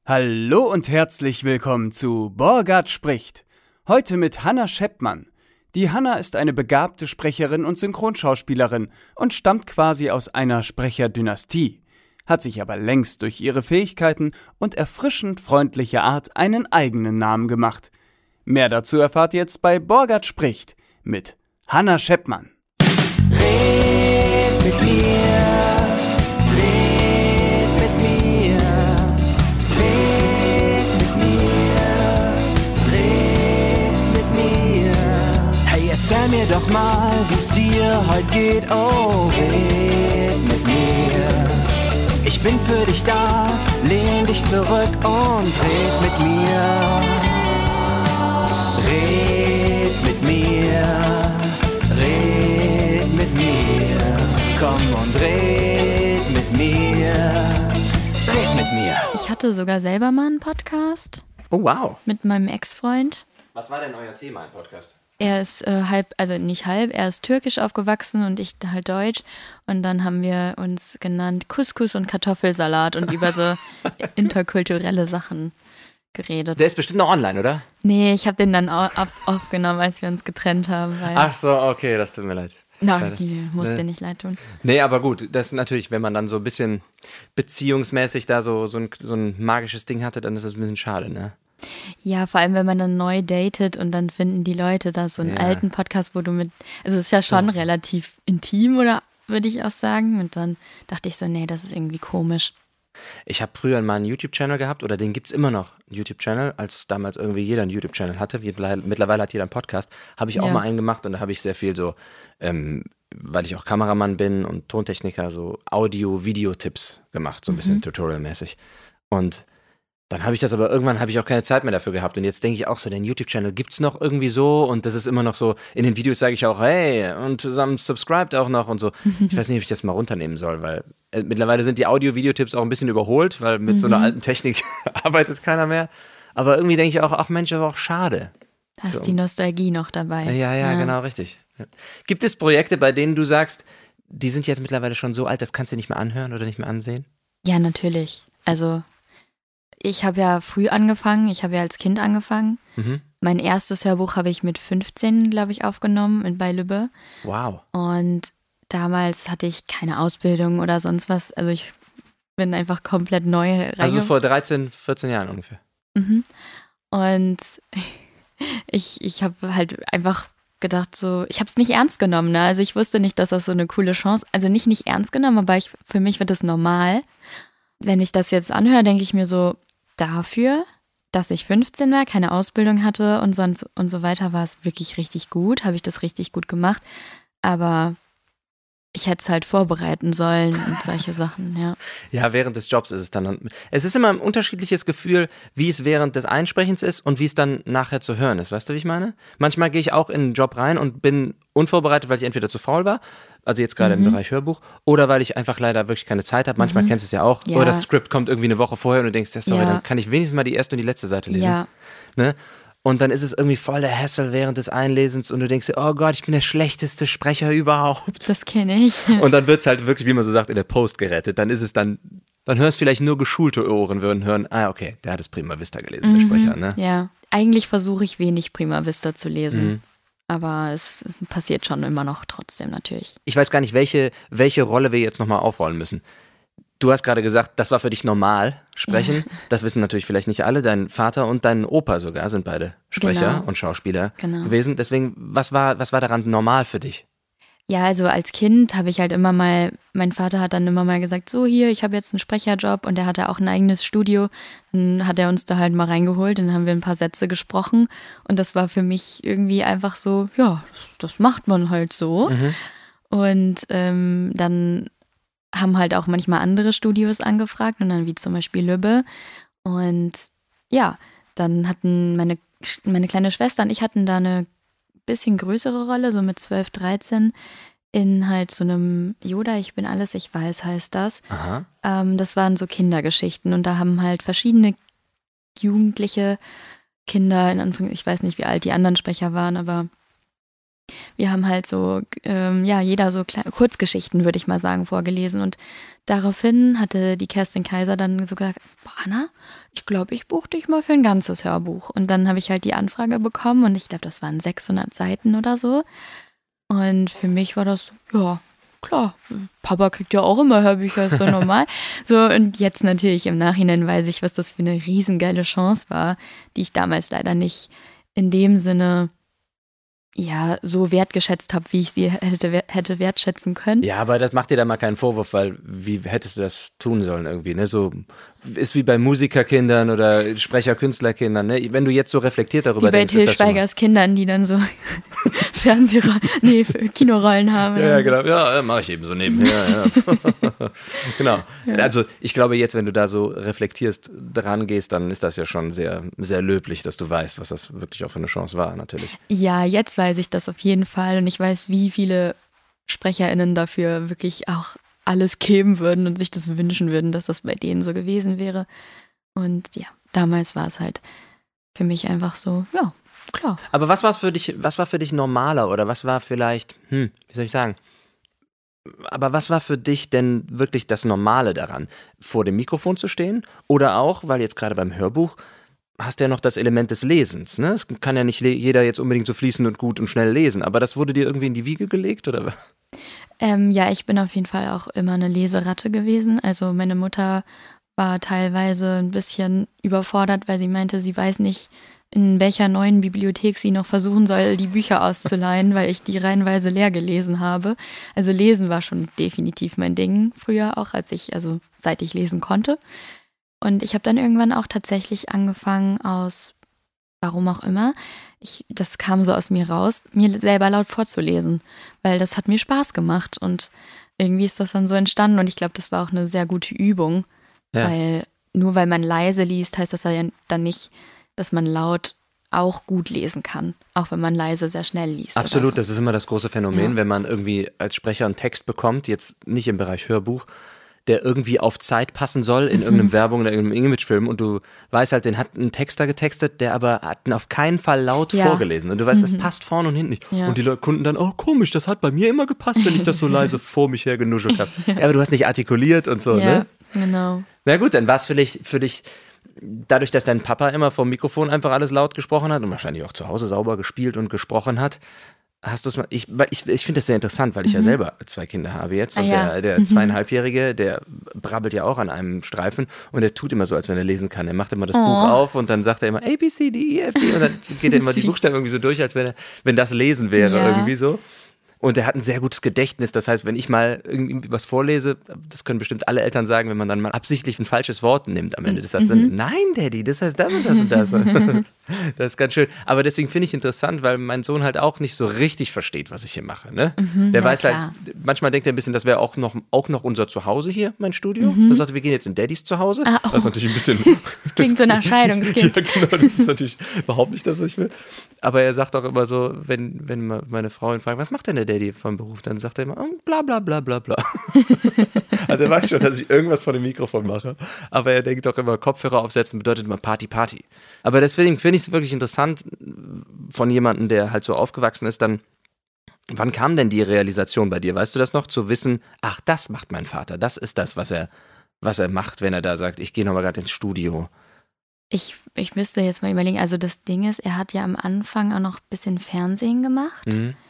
Hallo und herzlich willkommen zu Borgard spricht. Heute mit Hanna Scheppmann. Die Hanna ist eine begabte Sprecherin und Synchronschauspielerin und stammt quasi aus einer Sprecherdynastie, hat sich aber längst durch ihre Fähigkeiten und erfrischend freundliche Art einen eigenen Namen gemacht. Mehr dazu erfahrt ihr jetzt bei Borgard spricht mit Hanna Scheppmann. Red mit mir, red mit mir, red mit mir, red mit mir. Hey, erzähl mir doch mal, wie's dir heute geht, oh, red mit mir. Ich bin für dich da, lehn dich zurück und red mit mir. Red mit mir, red mit mir, komm und red mit mir, red mit mir. Ich hatte sogar selber mal einen Podcast Oh, wow. mit meinem Ex-Freund. Was war denn euer Thema im Podcast? Er ist er ist türkisch aufgewachsen und ich halt deutsch. Und dann haben wir uns genannt Couscous und Kartoffelsalat und über so interkulturelle Sachen geredet. Der ist bestimmt noch online, oder? Nee, ich habe den dann aufgenommen, als wir uns getrennt haben. Weil, Ach so, okay, das tut mir leid. muss dir nicht leid tun. Nee, aber gut, das ist natürlich, wenn man dann so ein bisschen beziehungsmäßig da so ein magisches Ding hatte, dann ist das ein bisschen schade, ne? Ja, vor allem, wenn man dann neu datet und dann finden die Leute da so einen alten Podcast, wo du also es ist ja schon relativ intim, oder würde ich auch sagen. Und dann dachte ich so, nee, das ist irgendwie komisch. Ich habe früher mal einen YouTube-Channel gehabt, oder den gibt's immer noch, einen YouTube-Channel, als damals irgendwie jeder einen YouTube-Channel hatte. Mittlerweile hat jeder einen Podcast. Habe ich auch mal einen gemacht und da habe ich sehr viel so, weil ich auch Kameramann bin und Tontechniker, so Audio-Video-Tipps gemacht, so ein bisschen tutorialmäßig. Und dann habe ich das aber irgendwann auch keine Zeit mehr dafür gehabt. Und jetzt denke ich auch so, den YouTube-Channel gibt's noch irgendwie so und das ist immer noch so, in den Videos sage ich auch, hey, und zusammen subscribed auch noch und so. Ich weiß nicht, ob ich das mal runternehmen soll, weil mittlerweile sind die Audio-Videotipps auch ein bisschen überholt, weil mit so einer alten Technik arbeitet keiner mehr. Aber irgendwie denke ich auch, ach Mensch, aber auch schade. Da ist die Nostalgie noch dabei. Ja, genau, richtig. Gibt es Projekte, bei denen du sagst, die sind jetzt mittlerweile schon so alt, das kannst du nicht mehr anhören oder nicht mehr ansehen? Ja, natürlich. Also ich habe ja früh angefangen, ich habe ja als Kind angefangen. Mein erstes Hörbuch habe ich mit 15, glaube ich, aufgenommen bei Lübbe. Wow. Und damals hatte ich keine Ausbildung oder sonst was. Also ich bin einfach komplett neu reingekommen. Also vor 13, 14 Jahren ungefähr. Und ich habe halt einfach gedacht so, ich habe es nicht ernst genommen. Ne? Also ich wusste nicht, dass das so eine coole Chance, also nicht ernst genommen, aber für mich wird das normal. Wenn ich das jetzt anhöre, denke ich mir so, dafür, dass ich 15 war, keine Ausbildung hatte und so weiter, war es wirklich richtig gut, habe ich das richtig gut gemacht, aber ich hätte es halt vorbereiten sollen und solche Sachen, ja. Ja, während des Jobs ist es dann, es ist immer ein unterschiedliches Gefühl, wie es während des Einsprechens ist und wie es dann nachher zu hören ist, weißt du, wie ich meine? Manchmal gehe ich auch in einen Job rein und bin unvorbereitet, weil ich entweder zu faul war, also jetzt gerade im Bereich Hörbuch, oder weil ich einfach leider wirklich keine Zeit habe. Manchmal kennst du es ja auch. Ja. Oder das Skript kommt irgendwie eine Woche vorher und du denkst, ja, sorry, dann kann ich wenigstens mal die erste und die letzte Seite lesen. Ja. Ne? Und dann ist es irgendwie voll der Hassel während des Einlesens und du denkst dir, oh Gott, ich bin der schlechteste Sprecher überhaupt. Das kenne ich. Und dann wird es halt wirklich, wie man so sagt, in der Post gerettet. Dann ist es dann hörst vielleicht nur geschulte Ohren würden hören, okay, der hat es Prima Vista gelesen, der Sprecher, ne? Ja, eigentlich versuche ich wenig Prima Vista zu lesen. Aber es passiert schon immer noch trotzdem natürlich. Ich weiß gar nicht, welche Rolle wir jetzt nochmal aufrollen müssen. Du hast gerade gesagt, das war für dich normal, sprechen. Ja. Das wissen natürlich vielleicht nicht alle. Dein Vater und dein Opa sogar sind beide Sprecher und Schauspieler gewesen. Deswegen, was war daran normal für dich? Ja, also als Kind habe ich halt immer mal, mein Vater hat dann immer mal gesagt, so hier, ich habe jetzt einen Sprecherjob und er hatte auch ein eigenes Studio. Dann hat er uns da halt mal reingeholt, dann haben wir ein paar Sätze gesprochen und das war für mich irgendwie einfach so, ja, das macht man halt so. Und dann haben halt auch manchmal andere Studios angefragt und dann wie zum Beispiel Lübbe. Und ja, dann hatten meine kleine Schwester und ich hatten da eine bisschen größere Rolle, so mit 12, 13, in halt so einem Yoda, ich bin alles, ich weiß, heißt das. Das waren so Kindergeschichten und da haben halt verschiedene jugendliche Kinder, in Anführungszeichen, ich weiß nicht, wie alt die anderen Sprecher waren, aber Wir haben halt so, jeder so Kurzgeschichten, würde ich mal sagen, vorgelesen. Und daraufhin hatte die Kerstin Kaiser dann so gesagt, Hanna, ich glaube, ich buche dich mal für ein ganzes Hörbuch. Und dann habe ich halt die Anfrage bekommen und ich glaube, das waren 600 Seiten oder so. Und für mich war das, ja, klar, Papa kriegt ja auch immer Hörbücher, ist doch normal. So, und jetzt natürlich im Nachhinein weiß ich, was das für eine riesengeile Chance war, die ich damals leider nicht in dem Sinne so wertgeschätzt habe, wie ich sie hätte wertschätzen können. Ja, aber das macht dir da mal keinen Vorwurf, weil wie hättest du das tun sollen irgendwie, ne? So ist wie bei Musikerkindern oder Sprecher-Künstlerkindern, ne? Wenn du jetzt so reflektiert darüber denkst, wie bei Til Schweigers Kindern, die dann so Kinorollen haben. Ja, genau. Ja, mache ich eben so nebenher. Ja. Genau. Ja. Also ich glaube jetzt, wenn du da so reflektierst, dran gehst, dann ist das ja schon sehr, sehr löblich, dass du weißt, was das wirklich auch für eine Chance war, natürlich. Ja, jetzt weiß ich das auf jeden Fall und ich weiß, wie viele SprecherInnen dafür wirklich auch alles geben würden und sich das wünschen würden, dass das bei denen so gewesen wäre. Und ja, damals war es halt für mich einfach so, ja, klar. Aber was war für dich normaler oder was war vielleicht, wie soll ich sagen, aber was war für dich denn wirklich das Normale daran, vor dem Mikrofon zu stehen oder auch, weil jetzt gerade beim Hörbuch hast du ja noch das Element des Lesens, ne? Es kann ja nicht jeder jetzt unbedingt so fließend und gut und schnell lesen, aber das wurde dir irgendwie in die Wiege gelegt, oder? Ja, ich bin auf jeden Fall auch immer eine Leseratte gewesen. Also meine Mutter war teilweise ein bisschen überfordert, weil sie meinte, sie weiß nicht, in welcher neuen Bibliothek sie noch versuchen soll, die Bücher auszuleihen, weil ich die reihenweise leer gelesen habe. Also Lesen war schon definitiv mein Ding früher auch, seit ich lesen konnte. Und ich habe dann irgendwann auch tatsächlich angefangen warum auch immer, das kam so aus mir raus, mir selber laut vorzulesen, weil das hat mir Spaß gemacht und irgendwie ist das dann so entstanden und ich glaube, das war auch eine sehr gute Übung, weil nur weil man leise liest, heißt das ja dann nicht, dass man laut auch gut lesen kann, auch wenn man leise sehr schnell liest. Absolut, so. Das ist immer das große Phänomen, wenn man irgendwie als Sprecher einen Text bekommt, jetzt nicht im Bereich Hörbuch, der irgendwie auf Zeit passen soll in irgendeiner Werbung oder irgendeinem Imagefilm und du weißt halt, den hat ein Texter getextet, der aber hat ihn auf keinen Fall laut vorgelesen und du weißt, das passt vorne und hinten nicht. Ja. Und die Kunden dann, oh komisch, das hat bei mir immer gepasst, wenn ich das so leise vor mich her genuschelt habe. Ja, aber du hast nicht artikuliert und so, ne? Genau. Na gut, dann war es für dich, dadurch, dass dein Papa immer vom Mikrofon einfach alles laut gesprochen hat und wahrscheinlich auch zu Hause sauber gespielt und gesprochen hat, hast du es mal, ich finde das sehr interessant, weil ich ja selber 2 Kinder habe jetzt und der 2,5-Jährige, der brabbelt ja auch an einem Streifen und der tut immer so, als wenn er lesen kann. Er macht immer das Buch auf und dann sagt er immer A, B, C, D, E, F, G und dann geht er immer die Buchstaben irgendwie so durch, als wenn das Lesen wäre irgendwie so. Und er hat ein sehr gutes Gedächtnis, das heißt, wenn ich mal irgendwie was vorlese, das können bestimmt alle Eltern sagen, wenn man dann mal absichtlich ein falsches Wort nimmt am Ende des Satzes, nein, Daddy, das heißt das und das und das. Das ist ganz schön. Aber deswegen finde ich interessant, weil mein Sohn halt auch nicht so richtig versteht, was ich hier mache. Ne? Der weiß halt, manchmal denkt er ein bisschen, das wäre auch noch unser Zuhause hier, mein Studio. Er sagt, wir gehen jetzt in Daddys Zuhause. Das ist natürlich ein bisschen... Das klingt so nach Scheidungskind. Ja, genau, das ist natürlich überhaupt nicht das, was ich will. Aber er sagt auch immer so, wenn meine Frau ihn fragt, was macht denn der Daddy vom Beruf? Dann sagt er immer, bla bla bla bla bla. Also er weiß schon, dass ich irgendwas vor dem Mikrofon mache. Aber er denkt auch immer, Kopfhörer aufsetzen bedeutet immer Party, Party. Aber deswegen finde ich es wirklich interessant von jemandem, der halt so aufgewachsen ist, dann, wann kam denn die Realisation bei dir? Weißt du das noch? Zu wissen, ach, das macht mein Vater. Das ist das, was er macht, wenn er da sagt, ich gehe nochmal gerade ins Studio. Ich müsste jetzt mal überlegen, also das Ding ist, er hat ja am Anfang auch noch ein bisschen Fernsehen gemacht.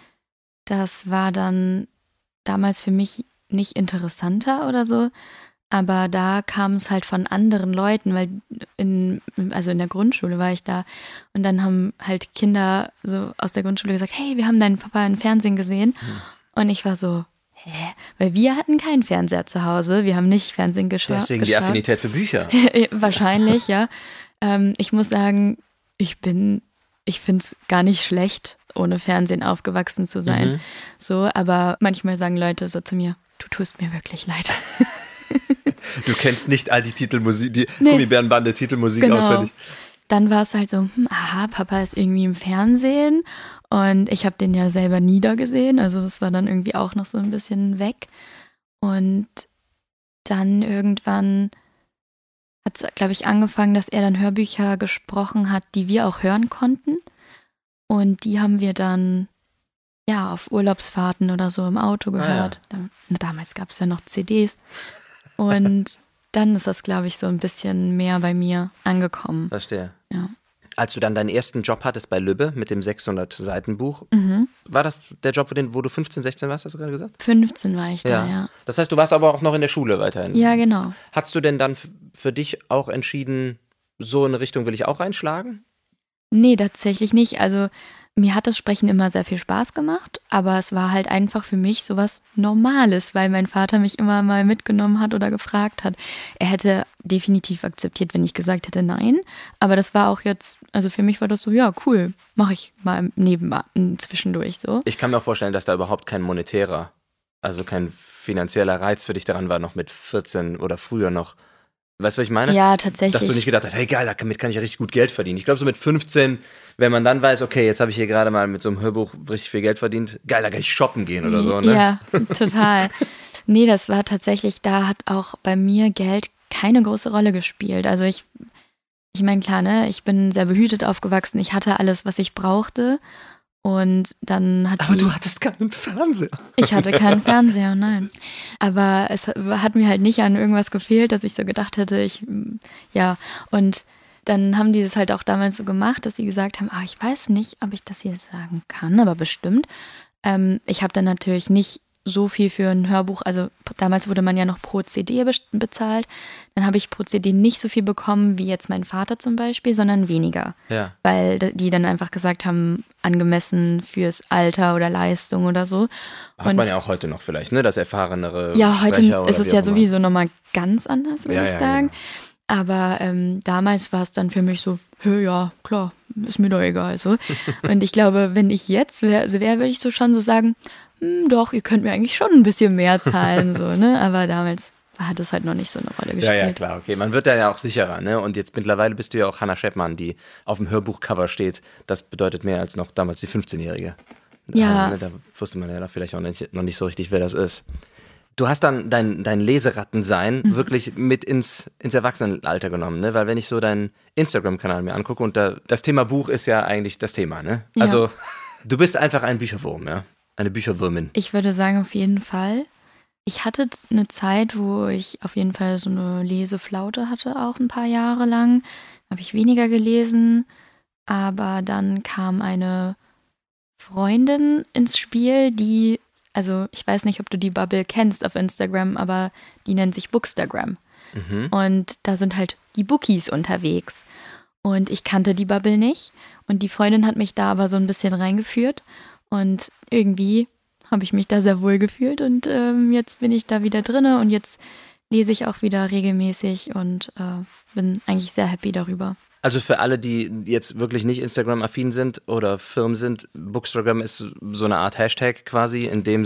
Das war dann damals für mich nicht interessanter oder so, aber da kam es halt von anderen Leuten, weil in der Grundschule war ich da und dann haben halt Kinder so aus der Grundschule gesagt, hey, wir haben deinen Papa im Fernsehen gesehen und ich war so, hä? Weil wir hatten keinen Fernseher zu Hause, wir haben nicht Fernsehen geschaut. Deswegen die Affinität für Bücher. Wahrscheinlich, ja. Ich muss sagen, ich finde es gar nicht schlecht, ohne Fernsehen aufgewachsen zu sein. So, aber manchmal sagen Leute so zu mir, du tust mir wirklich leid. Du kennst nicht all die Titelmusik, die Gummibärenbande Titelmusik auswendig. Dann war es halt so, Papa ist irgendwie im Fernsehen und ich habe den ja selber nie da gesehen, also das war dann irgendwie auch noch so ein bisschen weg. Und dann irgendwann hat es, glaube ich, angefangen, dass er dann Hörbücher gesprochen hat, die wir auch hören konnten. Und die haben wir dann ja, auf Urlaubsfahrten oder so im Auto gehört. Damals gab es ja noch CDs. Und dann ist das, glaube ich, so ein bisschen mehr bei mir angekommen. Verstehe. Ja. Als du dann deinen ersten Job hattest bei Lübbe mit dem 600-Seiten-Buch, war das der Job, wo du 15, 16 warst, hast du gerade gesagt? 15 war ich da, ja. Das heißt, du warst aber auch noch in der Schule weiterhin. Ja, genau. Hast du denn dann für dich auch entschieden, so in eine Richtung will ich auch reinschlagen? Nee, tatsächlich nicht. Also mir hat das Sprechen immer sehr viel Spaß gemacht, aber es war halt einfach für mich sowas Normales, weil mein Vater mich immer mal mitgenommen hat oder gefragt hat. Er hätte definitiv akzeptiert, wenn ich gesagt hätte nein, aber das war auch jetzt, also für mich war das so, ja cool, mache ich mal zwischendurch so. Ich kann mir auch vorstellen, dass da überhaupt kein monetärer, also kein finanzieller Reiz für dich daran war, noch mit 14 oder früher noch. Weißt du, was ich meine? Ja, tatsächlich. Dass du nicht gedacht hast, hey geil, damit kann ich ja richtig gut Geld verdienen. Ich glaube so mit 15, wenn man dann weiß, okay, jetzt habe ich hier gerade mal mit so einem Hörbuch richtig viel Geld verdient, geil, da kann ich shoppen gehen oder so, ne? Ja, total. Nee, das war tatsächlich, da hat auch bei mir Geld keine große Rolle gespielt. Also ich meine, klar, ne, ich bin sehr behütet aufgewachsen, ich hatte alles, was ich brauchte. Und dann hat Aber du hattest keinen Fernseher. Ich hatte keinen Fernseher, nein. Aber es hat mir halt nicht an irgendwas gefehlt, dass ich so gedacht hätte, und dann haben die das halt auch damals so gemacht, dass sie gesagt haben, ich weiß nicht, ob ich das hier sagen kann, aber bestimmt. Ich habe dann natürlich nicht so viel für ein Hörbuch, also damals wurde man ja noch pro CD bezahlt, dann habe ich pro CD nicht so viel bekommen wie jetzt mein Vater zum Beispiel, sondern weniger. Ja. Weil die dann einfach gesagt haben, angemessen fürs Alter oder Leistung oder so. Hat man ja auch heute noch vielleicht, ne, das erfahrenere Ja, heute ist es ja sowieso nochmal ganz anders, würde ich sagen. Genau. Aber damals war es dann für mich so, ja, klar, ist mir doch egal. So. Und ich glaube, wenn ich jetzt wäre, würde ich so schon so sagen, doch, ihr könnt mir eigentlich schon ein bisschen mehr zahlen, so, ne? Aber damals hat es halt noch nicht so eine Rolle gespielt. Ja, klar, okay. Man wird da ja auch sicherer, ne? Und jetzt mittlerweile bist du ja auch Hannah Scheppmann, die auf dem Hörbuchcover steht. Das bedeutet mehr als noch damals die 15-Jährige. Ja. Da wusste man ja vielleicht auch noch nicht so richtig, wer das ist. Du hast dann dein Leserattensein wirklich mit ins Erwachsenenalter genommen, ne? Weil wenn ich so deinen Instagram-Kanal mir angucke und das Thema Buch ist ja eigentlich das Thema, ne? Ja. Also du bist einfach ein Bücherwurm, ja? Eine Bücherwürmin. Ich würde sagen, auf jeden Fall. Ich hatte eine Zeit, wo ich auf jeden Fall so eine Leseflaute hatte, auch ein paar Jahre lang. Habe ich weniger gelesen, aber dann kam eine Freundin ins Spiel, also ich weiß nicht, ob du die Bubble kennst auf Instagram, aber die nennt sich Bookstagram. Und da sind halt die Bookies unterwegs. Und ich kannte die Bubble nicht. Und die Freundin hat mich da aber so ein bisschen reingeführt. Und irgendwie habe ich mich da sehr wohl gefühlt und jetzt bin ich da wieder drinne und jetzt lese ich auch wieder regelmäßig und bin eigentlich sehr happy darüber. Also für alle, die jetzt wirklich nicht Instagram-affin sind oder Firmen sind, Bookstagram ist so eine Art Hashtag quasi,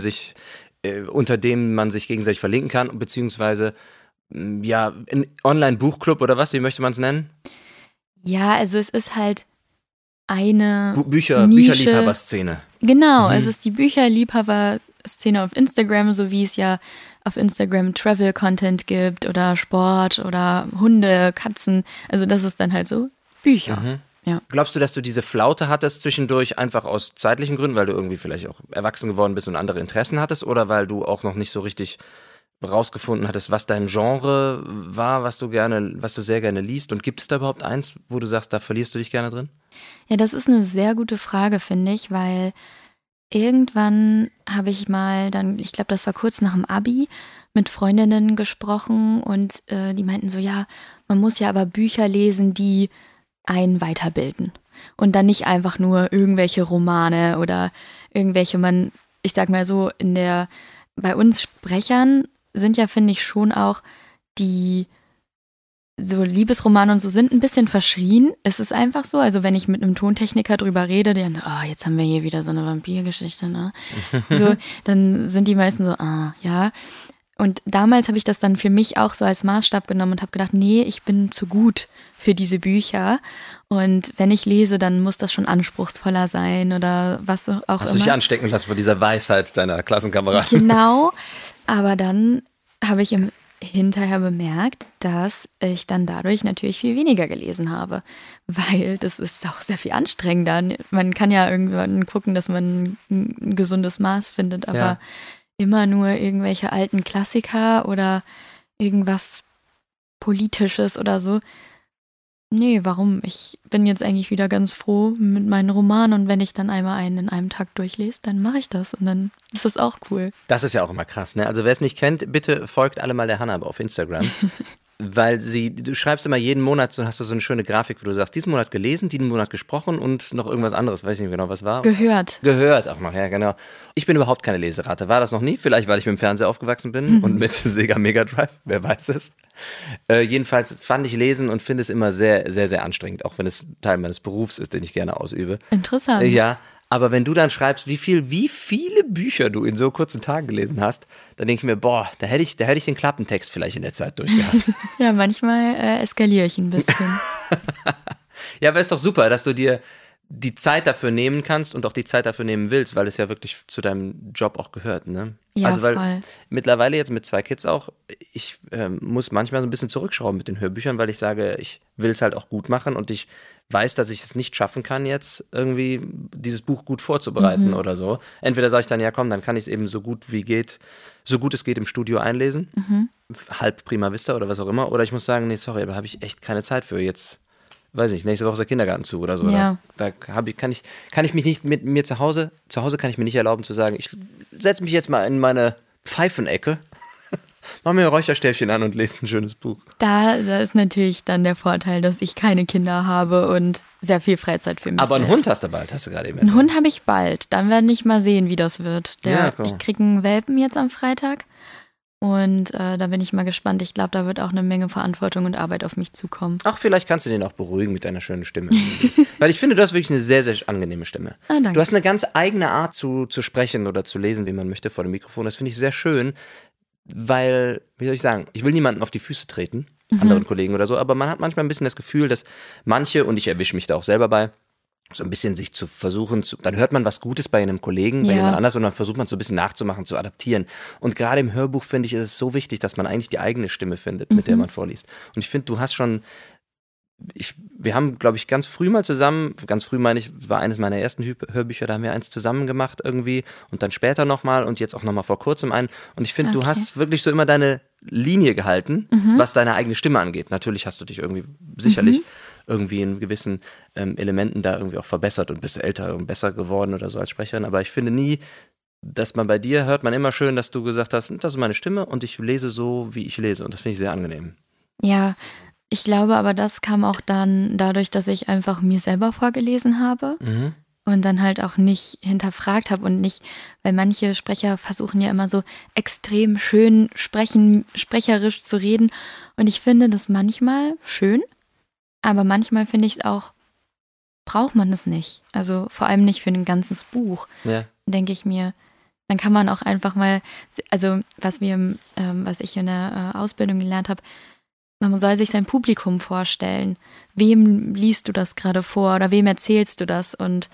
unter dem man sich gegenseitig verlinken kann, beziehungsweise ja, ein Online-Buchclub oder was, wie möchte man es nennen? Ja, also es ist halt eine Bücherliebhaber-Szene. Genau, es ist die Bücherliebhaber-Szene auf Instagram, so wie es ja auf Instagram Travel-Content gibt oder Sport oder Hunde, Katzen. Also das ist dann halt so Bücher. Ja. Glaubst du, dass du diese Flaute hattest zwischendurch einfach aus zeitlichen Gründen, weil du irgendwie vielleicht auch erwachsen geworden bist und andere Interessen hattest oder weil du auch noch nicht so richtig rausgefunden hattest, was dein Genre war, was du sehr gerne liest? Und gibt es da überhaupt eins, wo du sagst, da verlierst du dich gerne drin? Ja, das ist eine sehr gute Frage, finde ich, weil irgendwann habe ich mal dann, ich glaube, das war kurz nach dem Abi, mit Freundinnen gesprochen und die meinten so, ja, man muss ja aber Bücher lesen, die einen weiterbilden und dann nicht einfach nur irgendwelche Romane oder irgendwelche, ich sag mal so, bei uns Sprechern sind ja, finde ich, schon auch die so Liebesromane und so sind ein bisschen verschrien. Es ist einfach so, also wenn ich mit einem Tontechniker drüber rede, der, jetzt haben wir hier wieder so eine Vampirgeschichte, ne? So, dann sind die meisten so, ja. Und damals habe ich das dann für mich auch so als Maßstab genommen und habe gedacht, nee, ich bin zu gut für diese Bücher. Und wenn ich lese, dann muss das schon anspruchsvoller sein oder was auch immer. Hast du dich anstecken lassen von dieser Weisheit deiner Klassenkameraden? Genau, aber dann habe ich im hinterher bemerkt, dass ich dann dadurch natürlich viel weniger gelesen habe, weil das ist auch sehr viel anstrengender. Man kann ja irgendwann gucken, dass man ein gesundes Maß findet, aber immer nur irgendwelche alten Klassiker oder irgendwas Politisches oder so. Nee, warum? Ich bin jetzt eigentlich wieder ganz froh mit meinen Romanen und wenn ich dann einmal einen in einem Tag durchlese, dann mache ich das und dann ist das auch cool. Das ist ja auch immer krass, ne? Also wer es nicht kennt, bitte folgt alle mal der Hannah auf Instagram. Weil du schreibst immer jeden Monat, so hast du so eine schöne Grafik, wo du sagst, diesen Monat gelesen, diesen Monat gesprochen und noch irgendwas anderes, weiß ich nicht genau, was war. Gehört auch noch, ja genau. Ich bin überhaupt keine Leserate, war das noch nie, vielleicht weil ich mit dem Fernseher aufgewachsen bin und mit Sega Mega Drive, wer weiß es. Jedenfalls fand ich Lesen und finde es immer sehr, sehr, sehr anstrengend, auch wenn es Teil meines Berufs ist, den ich gerne ausübe. Interessant. Ja. Aber wenn du dann schreibst, wie viele Bücher du in so kurzen Tagen gelesen hast, dann denke ich mir, boah, da hätte ich den Klappentext vielleicht in der Zeit durchgehabt. Ja, manchmal eskaliere ich ein bisschen. Ja, aber ist doch super, dass du dir die Zeit dafür nehmen kannst und auch die Zeit dafür nehmen willst, weil es ja wirklich zu deinem Job auch gehört, ne? Ja, also weil voll. Mittlerweile jetzt mit 2 Kids auch, ich muss manchmal so ein bisschen zurückschrauben mit den Hörbüchern, weil ich sage, ich will es halt auch gut machen und ich weiß, dass ich es nicht schaffen kann, jetzt irgendwie dieses Buch gut vorzubereiten oder so. Entweder sage ich dann, ja komm, dann kann ich es eben so gut es geht im Studio einlesen, halb Prima Vista oder was auch immer, oder ich muss sagen, nee, sorry, aber habe ich echt keine Zeit für jetzt. Weiß nicht, nächste Woche ist der Kindergarten zu oder so. Ja. Da kann ich mich nicht mit mir zu Hause kann ich mir nicht erlauben zu sagen, ich setze mich jetzt mal in meine Pfeifenecke, mach mir ein Räucherstäbchen an und lese ein schönes Buch. Da ist natürlich dann der Vorteil, dass ich keine Kinder habe und sehr viel Freizeit für mich Aber einen selbst. Hund hast du bald, hast du gerade eben Einen gesagt. Hund habe ich bald, dann werde ich mal sehen, wie das wird. Cool. Ich kriege einen Welpen jetzt am Freitag. Und da bin ich mal gespannt. Ich glaube, da wird auch eine Menge Verantwortung und Arbeit auf mich zukommen. Ach, vielleicht kannst du den auch beruhigen mit deiner schönen Stimme. Weil ich finde, du hast wirklich eine sehr, sehr angenehme Stimme. Ah, danke. Du hast eine ganz eigene Art zu sprechen oder zu lesen, wie man möchte, vor dem Mikrofon. Das finde ich sehr schön, weil, wie soll ich sagen, ich will niemanden auf die Füße treten, anderen Kollegen oder so, aber man hat manchmal ein bisschen das Gefühl, dass manche, und ich erwische mich da auch selber bei, so ein bisschen sich zu versuchen, dann hört man was Gutes bei einem Kollegen, bei jemand anders und dann versucht man es so ein bisschen nachzumachen, zu adaptieren. Und gerade im Hörbuch, finde ich, ist es so wichtig, dass man eigentlich die eigene Stimme findet, mit der man vorliest. Und ich finde, du hast schon, wir haben, glaube ich, ganz früh mal zusammen, ganz früh meine ich, war eines meiner ersten Hörbücher, da haben wir eins zusammen gemacht irgendwie und dann später nochmal und jetzt auch nochmal vor kurzem einen. Und ich finde, du hast wirklich so immer deine Linie gehalten, was deine eigene Stimme angeht. Natürlich hast du dich irgendwie sicherlich irgendwie in gewissen Elementen da irgendwie auch verbessert und bist älter und besser geworden oder so als Sprecherin. Aber ich finde nie, dass man bei dir hört man immer schön, dass du gesagt hast, das ist meine Stimme und ich lese so, wie ich lese. Und das finde ich sehr angenehm. Ja, ich glaube aber, das kam auch dann dadurch, dass ich einfach mir selber vorgelesen habe und dann halt auch nicht hinterfragt habe und nicht, weil manche Sprecher versuchen ja immer so extrem schön sprecherisch zu reden und ich finde das manchmal schön, aber manchmal finde ich es auch, braucht man es nicht. Also vor allem nicht für ein ganzes Buch, denke ich mir. Dann kann man auch einfach mal, also was ich in der Ausbildung gelernt habe, man soll sich sein Publikum vorstellen. Wem liest du das gerade vor oder wem erzählst du das? Und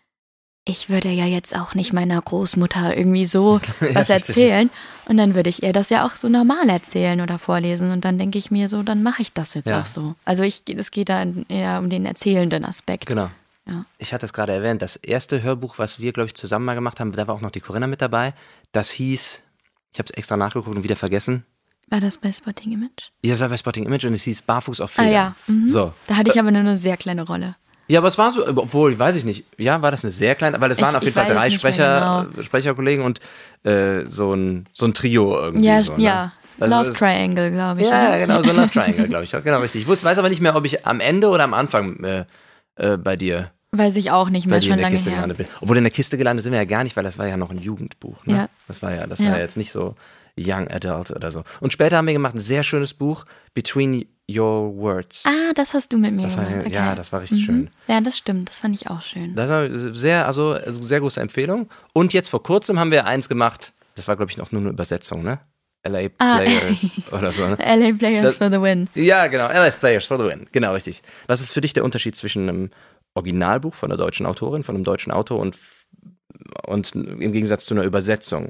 ich würde ja jetzt auch nicht meiner Großmutter irgendwie so was erzählen. Und dann würde ich ihr das ja auch so normal erzählen oder vorlesen. Und dann denke ich mir so, dann mache ich das jetzt auch so. Also es geht da eher um den erzählenden Aspekt. Genau. Ja. Ich hatte es gerade erwähnt, das erste Hörbuch, was wir, glaube ich, zusammen mal gemacht haben, da war auch noch die Corinna mit dabei. Das hieß, ich habe es extra nachgeguckt und wieder vergessen. War das bei Spotting Image? Ja, das war bei Spotting Image und es hieß Barfuß auf Federn. Ah ja. So. Da hatte ich aber nur eine sehr kleine Rolle. Ja, aber es war so, obwohl, weiß ich nicht, ja, war das eine sehr kleine, weil es waren auf jeden Fall 3 Sprecherkollegen und so ein Trio irgendwie. Ja, so, ne? ja. Also Love Triangle, glaube ich. Ja, oder? genau, so ein Love Triangle, glaube ich. Genau, richtig. Ich weiß aber nicht mehr, ob ich am Ende oder am Anfang bei dir Weiß ich auch nicht mehr, schon in der lange Kiste her. gelandet bin. Obwohl in der Kiste gelandet sind wir ja gar nicht, weil das war ja noch ein Jugendbuch. Ne? Ja. Das war ja jetzt nicht so Young Adult oder so. Und später haben wir gemacht ein sehr schönes Buch, Between Your Words. Ah, das hast du mit mir Das war, gemacht. Okay. Ja, das war richtig schön. Ja, das stimmt. Das fand ich auch schön. Das war sehr große Empfehlung. Und jetzt vor kurzem haben wir eins gemacht, das war, glaube ich, noch nur eine Übersetzung, ne? LA Players oder so, ne? LA Players for the win. Ja, genau, LA Players for the win. Genau, richtig. Was ist für dich der Unterschied zwischen einem Originalbuch von einer deutschen Autorin, von einem deutschen Autor und im Gegensatz zu einer Übersetzung?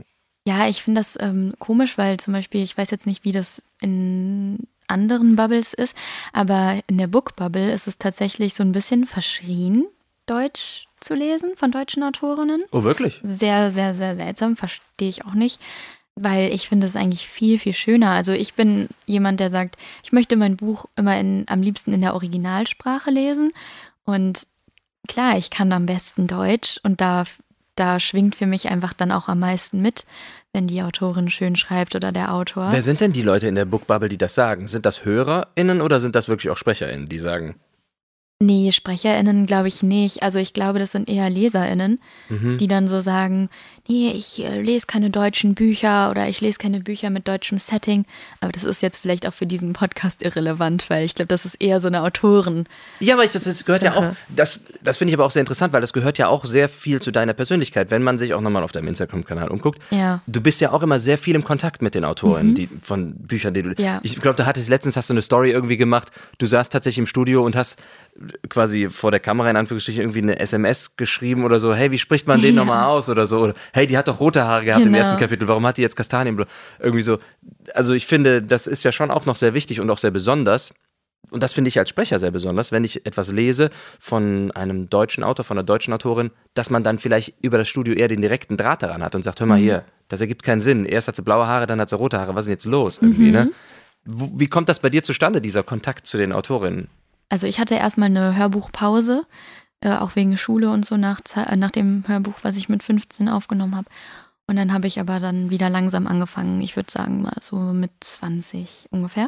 Ja, ich finde das komisch, weil zum Beispiel, ich weiß jetzt nicht, wie das in anderen Bubbles ist, aber in der Book-Bubble ist es tatsächlich so ein bisschen verschrien, Deutsch zu lesen von deutschen Autorinnen. Oh, wirklich? Sehr, sehr, sehr seltsam, verstehe ich auch nicht, weil ich finde es eigentlich viel, viel schöner. Also ich bin jemand, der sagt, ich möchte mein Buch immer am liebsten in der Originalsprache lesen und klar, ich kann am besten Deutsch und da schwingt für mich einfach dann auch am meisten mit, wenn die Autorin schön schreibt oder der Autor. Wer sind denn die Leute in der Bookbubble, die das sagen? Sind das HörerInnen oder sind das wirklich auch SprecherInnen, die sagen? Nee, SprecherInnen glaube ich nicht. Also ich glaube, das sind eher LeserInnen, die dann so sagen, nee, ich lese keine deutschen Bücher oder ich lese keine Bücher mit deutschem Setting. Aber das ist jetzt vielleicht auch für diesen Podcast irrelevant, weil ich glaube, das ist eher so eine Autoren. Ja, aber das gehört ja auch, das finde ich aber auch sehr interessant, weil das gehört ja auch sehr viel zu deiner Persönlichkeit, wenn man sich auch nochmal auf deinem Instagram-Kanal umguckt. Ja. Du bist ja auch immer sehr viel im Kontakt mit den Autoren von Büchern, die du... Ja. Ich glaube, letztens hast du eine Story irgendwie gemacht, du saßt tatsächlich im Studio und hast quasi vor der Kamera in Anführungsstrichen irgendwie eine SMS geschrieben oder so, hey, wie spricht man den nochmal aus oder so, oder hey, die hat doch rote Haare gehabt im ersten Kapitel, warum hat die jetzt Kastanienblau? Irgendwie so, also ich finde, das ist ja schon auch noch sehr wichtig und auch sehr besonders und das finde ich als Sprecher sehr besonders, wenn ich etwas lese von einem deutschen Autor, von einer deutschen Autorin, dass man dann vielleicht über das Studio eher den direkten Draht daran hat und sagt, hör mal hier, das ergibt keinen Sinn, erst hat sie blaue Haare, dann hat sie rote Haare, was ist denn jetzt los irgendwie, ne? Wie kommt das bei dir zustande, dieser Kontakt zu den Autorinnen? Also ich hatte erstmal eine Hörbuchpause, auch wegen Schule und so nach dem Hörbuch, was ich mit 15 aufgenommen habe. Und dann habe ich aber dann wieder langsam angefangen, ich würde sagen mal so mit 20 ungefähr.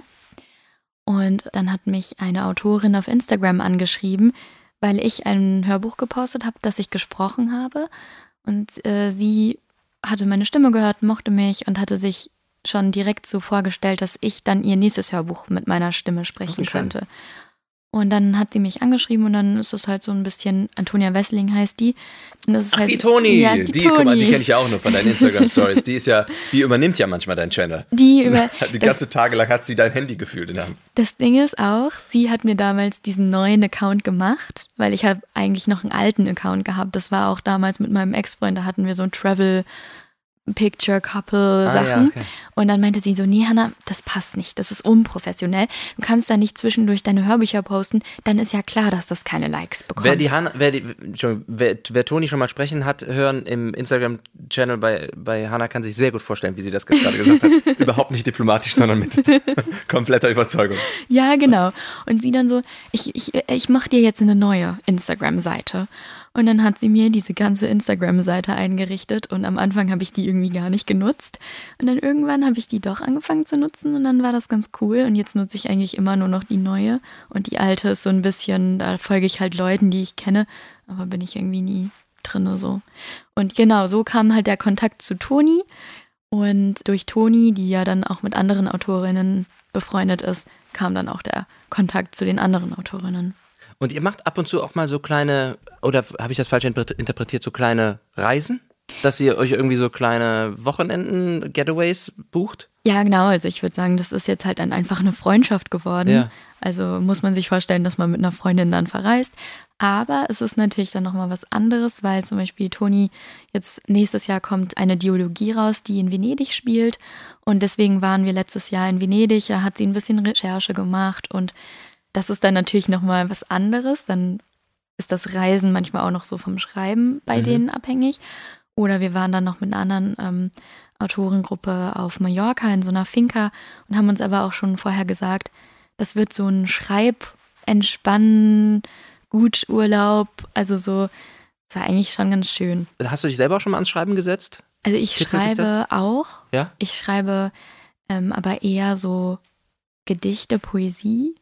Und dann hat mich eine Autorin auf Instagram angeschrieben, weil ich ein Hörbuch gepostet habe, das ich gesprochen habe. Und sie hatte meine Stimme gehört, mochte mich und hatte sich schon direkt so vorgestellt, dass ich dann ihr nächstes Hörbuch mit meiner Stimme sprechen könnte. Und dann hat sie mich angeschrieben und dann ist es halt so ein bisschen, Antonia Wessling heißt die. Und das ist halt, die Toni! Ja, die kenne ich ja auch nur von deinen Instagram-Stories. Die übernimmt ja manchmal deinen Channel. Die ganze Tage lang hat sie dein Handy gefühlt in der Hand. Das Ding ist auch, sie hat mir damals diesen neuen Account gemacht, weil ich habe eigentlich noch einen alten Account gehabt. Das war auch damals mit meinem Ex-Freund, da hatten wir so ein Travel-Picture-Couple-Sachen. Ja, okay. Und dann meinte sie so, nee, Hannah, das passt nicht, das ist unprofessionell. Du kannst da nicht zwischendurch deine Hörbücher posten, dann ist ja klar, dass das keine Likes bekommt. Wer Toni schon mal sprechen hat, hören im Instagram-Channel bei Hannah, kann sich sehr gut vorstellen, wie sie das gerade gesagt hat. Überhaupt nicht diplomatisch, sondern mit kompletter Überzeugung. Ja, genau. Und sie dann so, ich mache dir jetzt eine neue Instagram-Seite. Und dann hat sie mir diese ganze Instagram-Seite eingerichtet und am Anfang habe ich die irgendwie gar nicht genutzt. Und dann irgendwann habe ich die doch angefangen zu nutzen und dann war das ganz cool. Und jetzt nutze ich eigentlich immer nur noch die neue. Und die alte ist so ein bisschen, da folge ich halt Leuten, die ich kenne, aber bin ich irgendwie nie drinne so. Und genau, so kam halt der Kontakt zu Toni. Und durch Toni, die ja dann auch mit anderen Autorinnen befreundet ist, kam dann auch der Kontakt zu den anderen Autorinnen. Und ihr macht ab und zu auch mal so kleine, oder habe ich das falsch interpretiert, so kleine Reisen? Dass ihr euch irgendwie so kleine Wochenenden-Getaways bucht? Ja, genau. Also ich würde sagen, das ist jetzt halt einfach eine Freundschaft geworden. Ja. Also muss man sich vorstellen, dass man mit einer Freundin dann verreist. Aber es ist natürlich dann nochmal was anderes, weil zum Beispiel Toni, jetzt nächstes Jahr kommt eine Dialogie raus, die in Venedig spielt. Und deswegen waren wir letztes Jahr in Venedig. Da hat sie ein bisschen Recherche gemacht und das ist dann natürlich nochmal was anderes. Dann ist das Reisen manchmal auch noch so vom Schreiben bei denen abhängig. Oder wir waren dann noch mit einer anderen Autorengruppe auf Mallorca in so einer Finca und haben uns aber auch schon vorher gesagt, das wird so ein Entspannen, Guturlaub. Also so, das war eigentlich schon ganz schön. Hast du dich selber auch schon mal ans Schreiben gesetzt? Also ich schreibe auch. Ja? Ich schreibe aber eher so Gedichte, Poesie.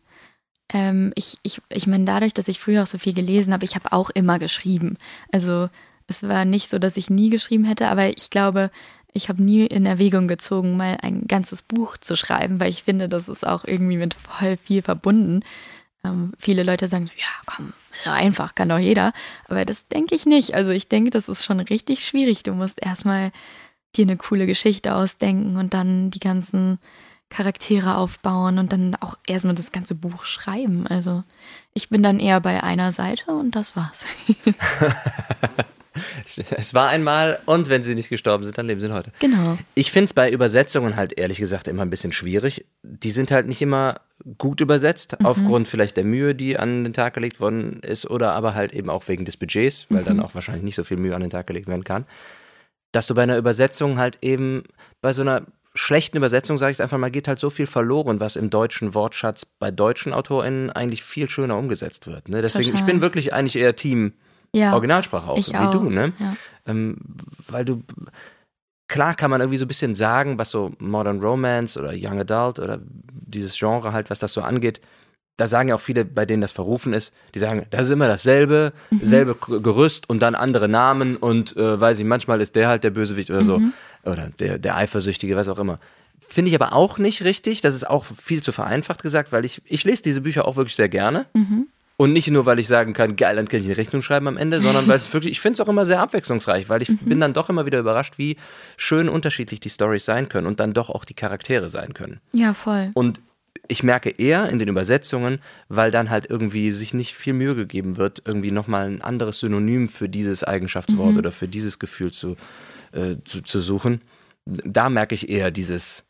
Ich meine, dadurch, dass ich früher auch so viel gelesen habe, ich habe auch immer geschrieben. Also es war nicht so, dass ich nie geschrieben hätte, aber ich glaube, ich habe nie in Erwägung gezogen, mal ein ganzes Buch zu schreiben, weil ich finde, das ist auch irgendwie mit voll viel verbunden. Viele Leute sagen so, ja komm, ist ja einfach, kann doch jeder. Aber das denke ich nicht. Also ich denke, das ist schon richtig schwierig. Du musst erstmal dir eine coole Geschichte ausdenken und dann die ganzen Charaktere aufbauen und dann auch erstmal das ganze Buch schreiben. Also ich bin dann eher bei einer Seite und das war's. Es war einmal und wenn sie nicht gestorben sind, dann leben sie heute. Genau. Ich finde es bei Übersetzungen halt ehrlich gesagt immer ein bisschen schwierig. Die sind halt nicht immer gut übersetzt, aufgrund vielleicht der Mühe, die an den Tag gelegt worden ist oder aber halt eben auch wegen des Budgets, weil dann auch wahrscheinlich nicht so viel Mühe an den Tag gelegt werden kann. Dass du bei einer Übersetzung halt eben, bei so einer schlechten Übersetzung, sage ich es einfach mal, geht halt so viel verloren, was im deutschen Wortschatz bei deutschen AutorInnen eigentlich viel schöner umgesetzt wird. Ne? Deswegen, Total. ich bin wirklich eigentlich eher Team Originalsprache auch, ich wie auch. du, ne? Ja. Weil du, klar kann man irgendwie so ein bisschen sagen, was so Modern Romance oder Young Adult oder dieses Genre halt, was das so angeht, da sagen ja auch viele, bei denen das verrufen ist, die sagen, das ist immer dasselbe, selbe Gerüst und dann andere Namen und weiß ich, manchmal ist der halt der Bösewicht oder so oder der Eifersüchtige, was auch immer. Finde ich aber auch nicht richtig, das ist auch viel zu vereinfacht gesagt, weil ich lese diese Bücher auch wirklich sehr gerne. Und nicht nur, weil ich sagen kann, geil, dann kann ich eine Rechnung schreiben am Ende, sondern weil es wirklich, ich finde es auch immer sehr abwechslungsreich, weil ich bin dann doch immer wieder überrascht, wie schön unterschiedlich die Storys sein können und dann doch auch die Charaktere sein können. Ja, voll. Und ich merke eher in den Übersetzungen, weil dann halt irgendwie sich nicht viel Mühe gegeben wird, irgendwie nochmal ein anderes Synonym für dieses Eigenschaftswort oder für dieses Gefühl zu suchen. Da merke ich eher dieses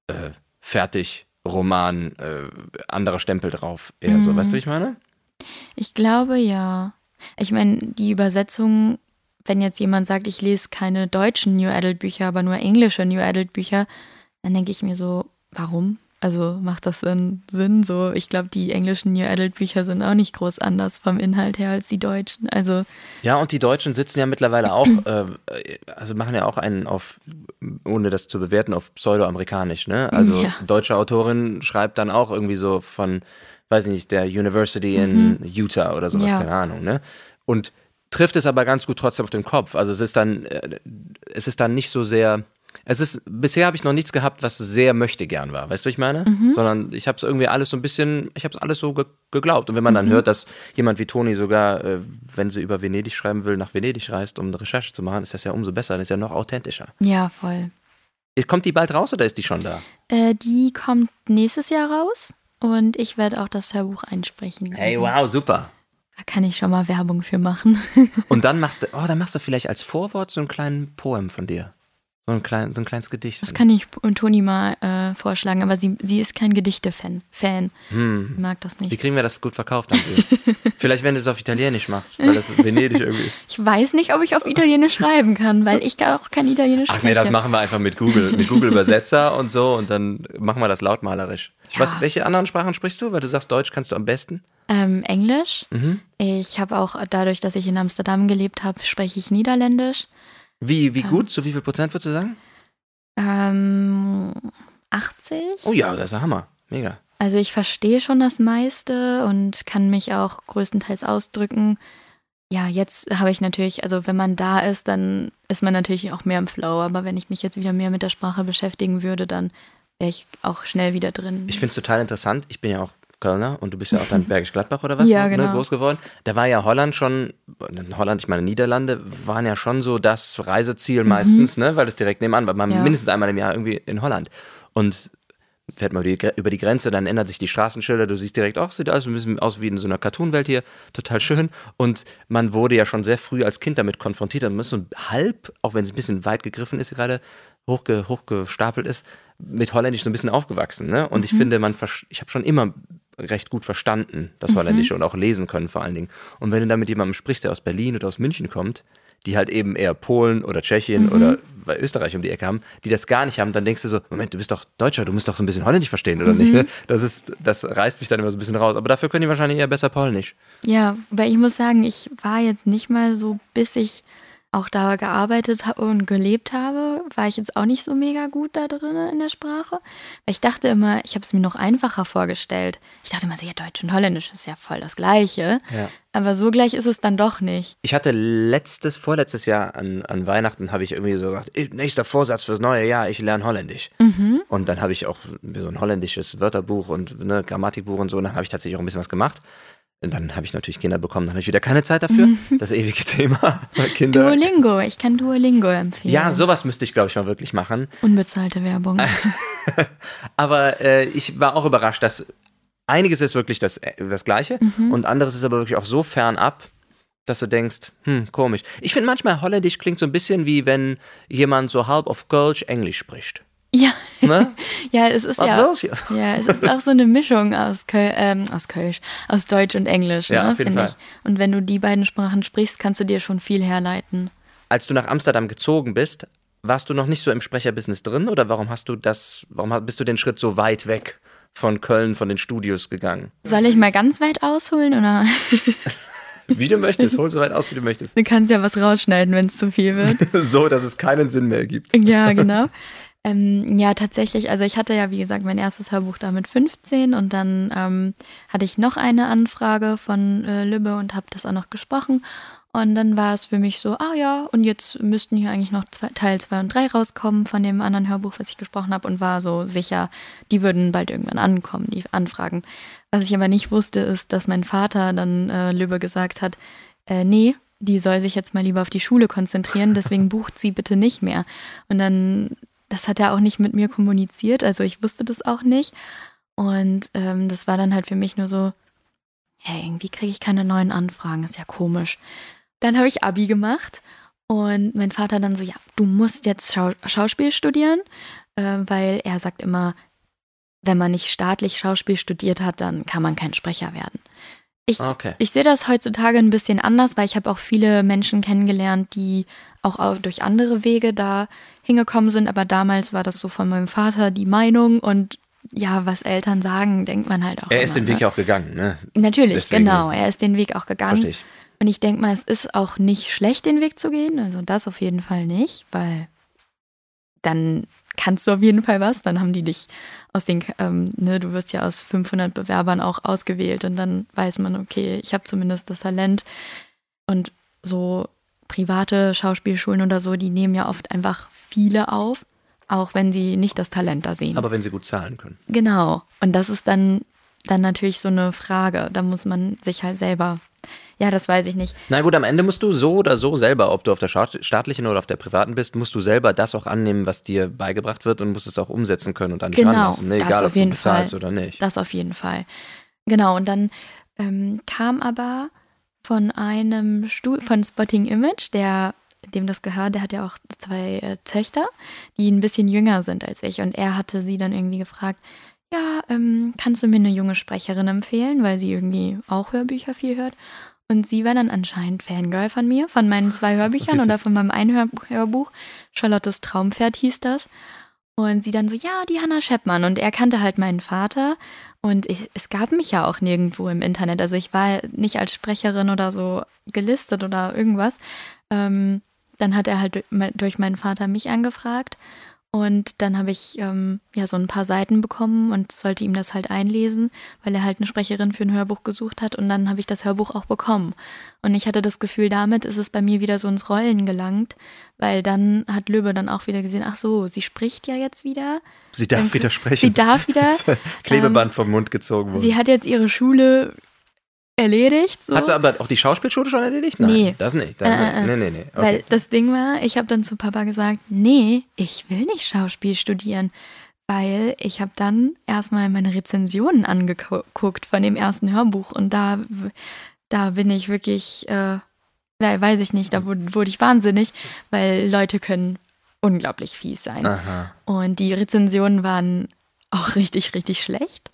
Fertig-Roman, anderer Stempel drauf. Eher so, weißt du, wie ich meine? Ich glaube, ja. Ich meine, die Übersetzung, wenn jetzt jemand sagt, ich lese keine deutschen New Adult Bücher, aber nur englische New Adult Bücher, dann denke ich mir so, warum? Also macht das Sinn? So, ich glaube, die englischen New Adult Bücher sind auch nicht groß anders vom Inhalt her als die deutschen. Also ja, und die Deutschen sitzen ja mittlerweile auch, also machen ja auch einen auf, ohne das zu bewerten, auf Pseudo-amerikanisch, ne? Also deutsche Autorin schreibt dann auch irgendwie so von, weiß ich nicht, der University in Utah oder sowas, keine Ahnung, ne? Und trifft es aber ganz gut trotzdem auf den Kopf. Also es ist dann nicht so sehr, bisher habe ich noch nichts gehabt, was sehr möchtegern war, weißt du, was ich meine? Sondern ich habe es irgendwie alles so ein bisschen, ich habe es alles so geglaubt. Und wenn man dann hört, dass jemand wie Toni sogar, wenn sie über Venedig schreiben will, nach Venedig reist, um eine Recherche zu machen, ist das ja umso besser, das ist ja noch authentischer. Ja, voll. Kommt die bald raus oder ist die schon da? Die kommt nächstes Jahr raus und ich werde auch das Hörbuch einsprechen. Hey, wow, super. Da kann ich schon mal Werbung für machen. Und dann machst du vielleicht als Vorwort so einen kleinen Poem von dir. So ein kleines Gedicht. Das kann ich Toni mal vorschlagen, aber sie ist kein Gedichte-Fan. Sie mag das nicht. Wie kriegen wir das gut verkauft an sie? Vielleicht, wenn du es auf Italienisch machst, weil das Venedig irgendwie ist. Ich weiß nicht, ob ich auf Italienisch schreiben kann, weil ich auch kein Italienisch spreche. Ach nee, das machen wir einfach mit Google Übersetzer und so und dann machen wir das lautmalerisch. Ja. Welche anderen Sprachen sprichst du? Weil du sagst, Deutsch kannst du am besten. Englisch. Ich habe auch, dadurch, dass ich in Amsterdam gelebt habe, spreche ich Niederländisch. Wie gut? Zu wie viel Prozent würdest du sagen? 80. Oh ja, das ist ein Hammer. Mega. Also ich verstehe schon das meiste und kann mich auch größtenteils ausdrücken. Ja, jetzt habe ich natürlich, also wenn man da ist, dann ist man natürlich auch mehr im Flow. Aber wenn ich mich jetzt wieder mehr mit der Sprache beschäftigen würde, dann wäre ich auch schnell wieder drin. Ich finde es total interessant. Ich bin ja auch Kölner und du bist ja auch dann Bergisch Gladbach oder was, ja, genau. Groß geworden. Da war ja Holland schon, ich meine Niederlande, waren ja schon so das Reiseziel meistens, ne, weil das direkt nebenan war. Man mindestens einmal im Jahr irgendwie in Holland. Und fährt man über die Grenze, dann ändern sich die Straßenschilder, du siehst direkt, sieht alles ein bisschen aus wie in so einer Cartoon-Welt hier, total schön. Und man wurde ja schon sehr früh als Kind damit konfrontiert, man ist so halb, auch wenn es ein bisschen weit gegriffen ist, gerade hochgestapelt ist, mit Holländisch so ein bisschen aufgewachsen, ne? Und ich finde, ich habe schon immer recht gut verstanden, das Holländische und auch lesen können vor allen Dingen. Und wenn du dann mit jemandem sprichst, der aus Berlin oder aus München kommt, die halt eben eher Polen oder Tschechien oder bei Österreich um die Ecke haben, die das gar nicht haben, dann denkst du so, Moment, du bist doch Deutscher, du musst doch so ein bisschen Holländisch verstehen, oder nicht? Ne? Das reißt mich dann immer so ein bisschen raus. Aber dafür können die wahrscheinlich eher besser Polnisch. Ja, weil ich muss sagen, ich war jetzt nicht mal so, bis ich auch da gearbeitet habe und gelebt habe, war ich jetzt auch nicht so mega gut da drin in der Sprache. Weil ich dachte immer, ich habe es mir noch einfacher vorgestellt. Ich dachte immer so, ja, Deutsch und Holländisch ist ja voll das Gleiche. Ja. Aber so gleich ist es dann doch nicht. Ich hatte vorletztes Jahr an Weihnachten habe ich irgendwie so gesagt, nächster Vorsatz fürs neue Jahr, ich lerne Holländisch. Und dann habe ich auch so ein holländisches Wörterbuch und Grammatikbuch und so, und dann habe ich tatsächlich auch ein bisschen was gemacht. Und dann habe ich natürlich Kinder bekommen, dann habe ich wieder keine Zeit dafür. Das ewige Thema. Kinder. Duolingo, ich kann Duolingo empfehlen. Ja, sowas müsste ich, glaube ich, mal wirklich machen. Unbezahlte Werbung. Aber ich war auch überrascht, dass einiges ist wirklich das Gleiche und anderes ist aber wirklich auch so fernab, dass du denkst, komisch. Ich finde manchmal Holländisch klingt so ein bisschen wie wenn jemand so halb auf Kölsch Englisch spricht. Ja, Ne? ja, es ist Was willst du? ja, es ist auch so eine Mischung aus Kölsch, aus Deutsch und Englisch, Ja, ne, auf jeden finde Fall. ich. Und wenn du die beiden Sprachen sprichst, kannst du dir schon viel herleiten. Als du nach Amsterdam gezogen bist, warst du noch nicht so im Sprecherbusiness drin oder warum bist du den Schritt so weit weg von Köln, von den Studios gegangen? Soll ich mal ganz weit ausholen oder Wie du möchtest, hol so weit aus, wie du möchtest. du kannst ja was rausschneiden, wenn es zu viel wird? So, dass es keinen Sinn mehr gibt. Ja, genau. Ja, tatsächlich, also ich hatte ja, wie gesagt, mein erstes Hörbuch da mit 15 und dann hatte ich noch eine Anfrage von Lübbe und habe das auch noch gesprochen. Und dann war es für mich so, und jetzt müssten hier eigentlich noch Teil 2 und 3 rauskommen von dem anderen Hörbuch, was ich gesprochen habe und war so sicher, die würden bald irgendwann ankommen, die Anfragen. Was ich aber nicht wusste, ist, dass mein Vater dann Lübbe gesagt hat, nee, die soll sich jetzt mal lieber auf die Schule konzentrieren, deswegen bucht sie bitte nicht mehr. Und dann, das hat er auch nicht mit mir kommuniziert, also ich wusste das auch nicht. Und das war dann halt für mich nur so, hey, irgendwie kriege ich keine neuen Anfragen, ist ja komisch. Dann habe ich Abi gemacht und mein Vater dann so, ja, du musst jetzt Schauspiel studieren, weil er sagt immer, wenn man nicht staatlich Schauspiel studiert hat, dann kann man kein Sprecher werden. Ich sehe das heutzutage ein bisschen anders, weil ich habe auch viele Menschen kennengelernt, die auch durch andere Wege da hingekommen sind, aber damals war das so von meinem Vater die Meinung und ja, was Eltern sagen, denkt man halt auch. Er ist den Weg ja auch gegangen, ne? Natürlich, Deswegen, genau, er ist den Weg auch gegangen. Verstehe ich. Und ich denke mal, es ist auch nicht schlecht, den Weg zu gehen, also das auf jeden Fall nicht, weil dann kannst du auf jeden Fall was, dann haben die dich aus den, du wirst ja aus 500 Bewerbern auch ausgewählt und dann weiß man, okay, ich habe zumindest das Talent und so private Schauspielschulen oder so, die nehmen ja oft einfach viele auf, auch wenn sie nicht das Talent da sehen. Aber wenn sie gut zahlen können. Genau, und das ist dann natürlich so eine Frage, da muss man sich halt selber, ja, das weiß ich nicht. Na gut, am Ende musst du so oder so selber, ob du auf der staatlichen oder auf der privaten bist, musst du selber das auch annehmen, was dir beigebracht wird und musst es auch umsetzen können und dann nicht ranlassen. Ne? Egal, ob du bezahlst oder nicht. Das auf jeden Fall. Genau, und dann kam aber von von Spotting Image, dem das gehört, der hat ja auch 2 Töchter, die ein bisschen jünger sind als ich und er hatte sie dann irgendwie gefragt, ja, kannst du mir eine junge Sprecherin empfehlen, weil sie irgendwie auch Hörbücher viel hört. Und sie war dann anscheinend Fangirl von mir, von meinen 2 Hörbüchern oder von meinem einen Hörbuch. Charlottes Traumpferd hieß das. Und sie dann so, ja, die Hannah Scheppmann. Und er kannte halt meinen Vater. Und es gab mich ja auch nirgendwo im Internet. Also ich war nicht als Sprecherin oder so gelistet oder irgendwas. Dann hat er halt durch meinen Vater mich angefragt. Und dann habe ich so ein paar Seiten bekommen und sollte ihm das halt einlesen, weil er halt eine Sprecherin für ein Hörbuch gesucht hat. Und dann habe ich das Hörbuch auch bekommen. Und ich hatte das Gefühl, damit ist es bei mir wieder so ins Rollen gelangt, weil dann hat Lübbe dann auch wieder gesehen, ach so, sie spricht ja jetzt wieder. Sie darf wieder sprechen. Sie darf wieder. Klebeband vom Mund gezogen worden. Sie hat jetzt ihre Schule erledigt. So. Hat sie aber auch die Schauspielschule schon erledigt? Nein, Nee. das nicht. Nee. Okay. Weil das Ding war, ich habe dann zu Papa gesagt, nee, ich will nicht Schauspiel studieren, weil ich habe dann erstmal meine Rezensionen angeguckt von dem ersten Hörbuch und da bin ich wirklich, weiß ich nicht, da wurde ich wahnsinnig, weil Leute können unglaublich fies sein. Aha. Und die Rezensionen waren auch richtig, richtig schlecht.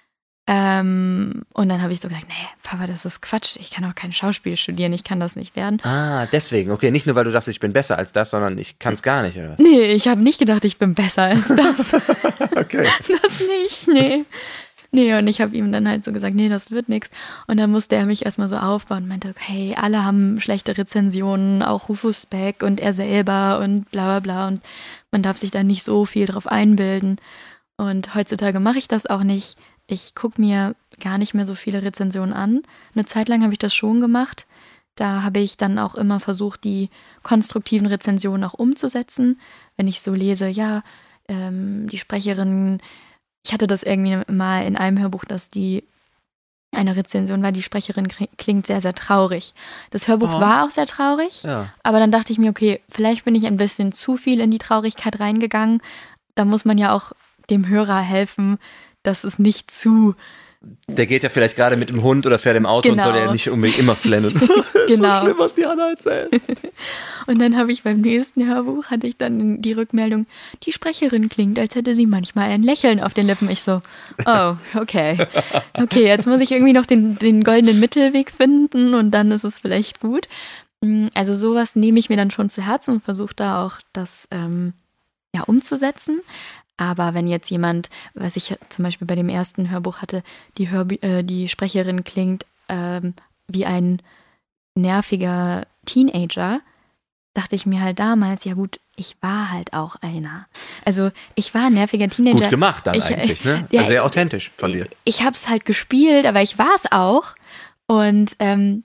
Und dann habe ich so gesagt, nee, Papa, das ist Quatsch, ich kann auch kein Schauspiel studieren, ich kann das nicht werden. Ah, deswegen, okay, nicht nur, weil du dachtest, ich bin besser als das, sondern ich kann es gar nicht, oder was? Nee, ich habe nicht gedacht, ich bin besser als das. Okay. Das nicht, nee. Nee, und ich habe ihm dann halt so gesagt, nee, das wird nichts. Und dann musste er mich erstmal so aufbauen und meinte, hey, alle haben schlechte Rezensionen, auch Rufus Beck und er selber und bla bla bla. Und man darf sich da nicht so viel drauf einbilden. Und heutzutage mache ich das auch nicht. Ich gucke mir gar nicht mehr so viele Rezensionen an. Eine Zeit lang habe ich das schon gemacht. Da habe ich dann auch immer versucht, die konstruktiven Rezensionen auch umzusetzen. Wenn ich so lese, ja, die Sprecherin, ich hatte das irgendwie mal in einem Hörbuch, dass eine Rezension war, die Sprecherin klingt sehr, sehr traurig. Das Hörbuch war auch sehr traurig, Ja. aber dann dachte ich mir, okay, vielleicht bin ich ein bisschen zu viel in die Traurigkeit reingegangen. Da muss man ja auch dem Hörer helfen, dass es nicht zu Der geht ja vielleicht gerade mit dem Hund oder fährt im Auto und soll ja nicht unbedingt immer flennen. Genau. So schlimm, was die Hanna erzählt. Und dann habe ich beim nächsten Hörbuch, hatte ich dann die Rückmeldung, die Sprecherin klingt, als hätte sie manchmal ein Lächeln auf den Lippen. Ich so, oh, okay. Okay, jetzt muss ich irgendwie noch den goldenen Mittelweg finden und dann ist es vielleicht gut. Also sowas nehme ich mir dann schon zu Herzen und versuche da auch das umzusetzen. Aber wenn jetzt jemand, was ich zum Beispiel bei dem ersten Hörbuch hatte, die Sprecherin klingt wie ein nerviger Teenager, dachte ich mir halt damals, ja gut, ich war halt auch einer. Also ich war ein nerviger Teenager. Gut gemacht dann eigentlich, ne? Ja, sehr authentisch von dir. Ich habe es halt gespielt, aber ich war es auch. Und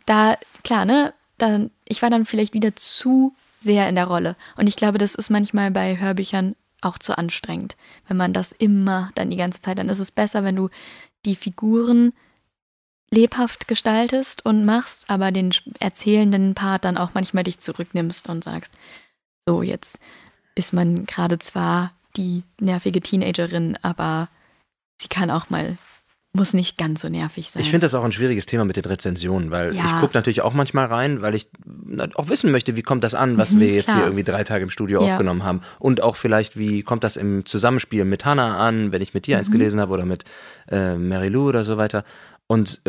ich war dann vielleicht wieder zu sehr in der Rolle. Und ich glaube, das ist manchmal bei Hörbüchern auch zu anstrengend. Wenn man das immer dann die ganze Zeit, dann ist es besser, wenn du die Figuren lebhaft gestaltest und machst, aber den erzählenden Part dann auch manchmal dich zurücknimmst und sagst, so, jetzt ist man gerade zwar die nervige Teenagerin, aber sie kann auch mal, muss nicht ganz so nervig sein. Ich finde das auch ein schwieriges Thema mit den Rezensionen, weil ich gucke natürlich auch manchmal rein, weil ich auch wissen möchte, wie kommt das an, was wir jetzt hier irgendwie 3 Tage im Studio aufgenommen haben. Und auch vielleicht, wie kommt das im Zusammenspiel mit Hanna an, wenn ich mit dir eins gelesen habe oder mit Mary Lou oder so weiter. Und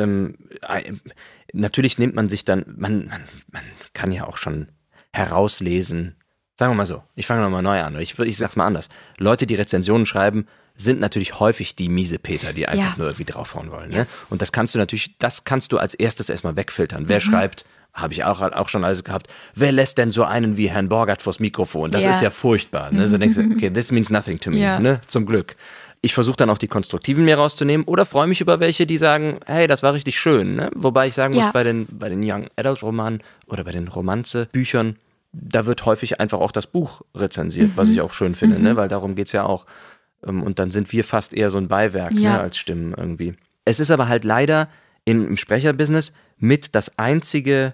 natürlich nimmt man sich dann, man kann ja auch schon herauslesen, sagen wir mal so, ich fange nochmal neu an, ich sag's mal anders. Leute, die Rezensionen schreiben, sind natürlich häufig die Miesepeter, die einfach nur irgendwie draufhauen wollen. Ne? Und das kannst du als erstes erstmal wegfiltern. Wer schreibt, habe ich auch schon alles gehabt, wer lässt denn so einen wie Herrn Borgert vors Mikrofon? Das ist ja furchtbar. Ne? So denkst du, okay, this means nothing to me, ne? Zum Glück. Ich versuche dann auch die konstruktiven mir rauszunehmen oder freue mich über welche, die sagen, hey, das war richtig schön. Ne? Wobei ich sagen muss, bei den Young Adult Romanen oder bei den Romanze-Büchern, da wird häufig einfach auch das Buch rezensiert, was ich auch schön finde, ne? Weil darum geht's ja auch. Und dann sind wir fast eher so ein Beiwerk, ne, als Stimmen irgendwie. Es ist aber halt leider im Sprecherbusiness mit das einzige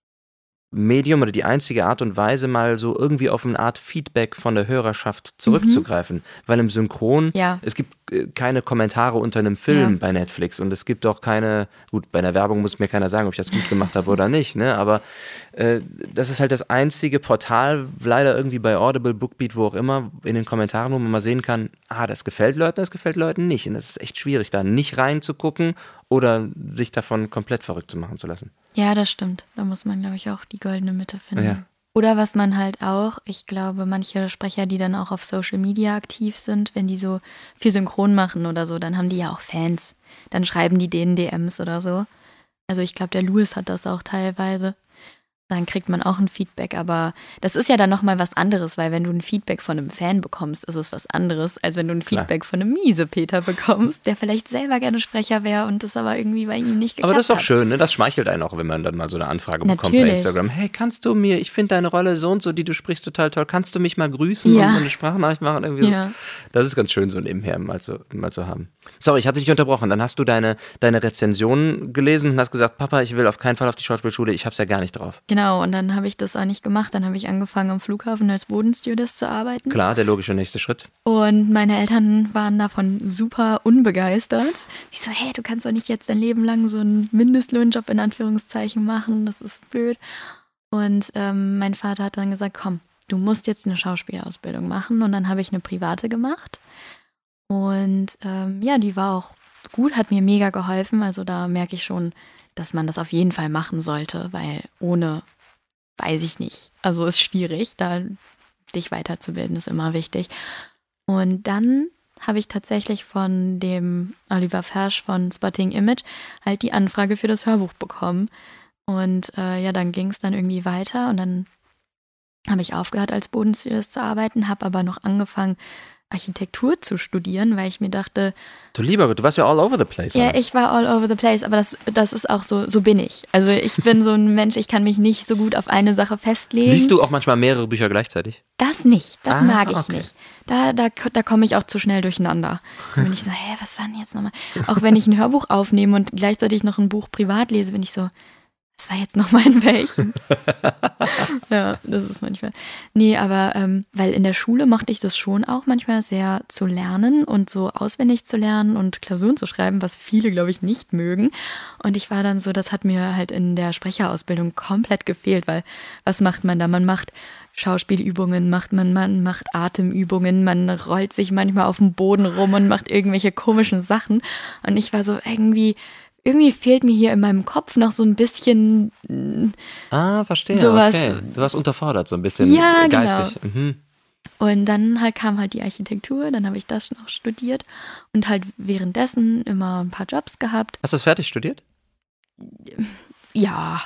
Medium oder die einzige Art und Weise, mal so irgendwie auf eine Art Feedback von der Hörerschaft zurückzugreifen. Weil im Synchron, es gibt keine Kommentare unter einem Film bei Netflix und es gibt auch keine, gut, bei einer Werbung muss mir keiner sagen, ob ich das gut gemacht habe oder nicht, ne? Aber das ist halt das einzige Portal, leider irgendwie bei Audible, Bookbeat, wo auch immer, in den Kommentaren, wo man mal sehen kann, das gefällt Leuten, das gefällt Leuten nicht. Und das ist echt schwierig, da nicht reinzugucken oder sich davon komplett verrückt zu machen zu lassen. Ja, das stimmt. Da muss man, glaube ich, auch die goldene Mitte finden. Ja. Oder was man halt auch, ich glaube, manche Sprecher, die dann auch auf Social Media aktiv sind, wenn die so viel Synchron machen oder so, dann haben die ja auch Fans. Dann schreiben die denen DMs oder so. Also ich glaube, der Louis hat das auch teilweise. Dann kriegt man auch ein Feedback, aber das ist ja dann nochmal was anderes, weil wenn du ein Feedback von einem Fan bekommst, ist es was anderes, als wenn du ein Feedback von einem Miesepeter bekommst, der vielleicht selber gerne Sprecher wäre und das aber irgendwie bei ihm nicht geklappt hat. Aber das ist doch schön, ne? Das schmeichelt einen auch, wenn man dann mal so eine Anfrage bekommt bei Instagram. Hey, kannst du mir, ich finde deine Rolle so und so, die du sprichst, total toll, kannst du mich mal grüßen und eine Sprachnachricht machen? Irgendwie so. Das ist ganz schön, so nebenher mal zu haben. Sorry, ich hatte dich unterbrochen. Dann hast du deine Rezension gelesen und hast gesagt, Papa, ich will auf keinen Fall auf die Schauspielschule, ich hab's ja gar nicht drauf. Genau, und dann habe ich das auch nicht gemacht. Dann habe ich angefangen, am Flughafen als Bodenstewardess zu arbeiten. Klar, der logische nächste Schritt. Und meine Eltern waren davon super unbegeistert. Die so, hey, du kannst doch nicht jetzt dein Leben lang so einen Mindestlohnjob in Anführungszeichen machen, das ist blöd. Und mein Vater hat dann gesagt, komm, du musst jetzt eine Schauspielausbildung machen. Und dann habe ich eine private gemacht. Und die war auch gut, hat mir mega geholfen. Also da merke ich schon, dass man das auf jeden Fall machen sollte, weil ohne, weiß ich nicht. Also ist schwierig, da dich weiterzubilden ist immer wichtig. Und dann habe ich tatsächlich von dem Oliver Fersch von Spotting Image halt die Anfrage für das Hörbuch bekommen. Und dann ging es dann irgendwie weiter und dann habe ich aufgehört, als Bodenstewardess zu arbeiten, habe aber noch angefangen, Architektur zu studieren, weil ich mir dachte... Du lieber Gott, du warst ja all over the place. Ja, ich war all over the place, aber das ist auch so bin ich. Also ich bin so ein Mensch, ich kann mich nicht so gut auf eine Sache festlegen. Liest du auch manchmal mehrere Bücher gleichzeitig? Das nicht, das mag ich nicht. Da komme ich auch zu schnell durcheinander. Dann bin ich so, was war denn jetzt nochmal? Auch wenn ich ein Hörbuch aufnehme und gleichzeitig noch ein Buch privat lese, bin ich so, Das war jetzt nochmal in welchen? Ja, das ist manchmal. Nee, aber weil in der Schule mochte ich das schon auch manchmal sehr zu lernen und so auswendig zu lernen und Klausuren zu schreiben, was viele, glaube ich, nicht mögen. Und ich war dann so, das hat mir halt in der Sprecherausbildung komplett gefehlt, weil was macht man da? Man macht Schauspielübungen, man macht Atemübungen, man rollt sich manchmal auf dem Boden rum und macht irgendwelche komischen Sachen. Und ich war so irgendwie fehlt mir hier in meinem Kopf noch so ein bisschen verstehe, sowas. Okay. Du warst unterfordert so ein bisschen geistig. Genau. Mhm. Und dann halt kam halt die Architektur, dann habe ich das noch studiert und halt währenddessen immer ein paar Jobs gehabt. Hast du es fertig studiert? Ja.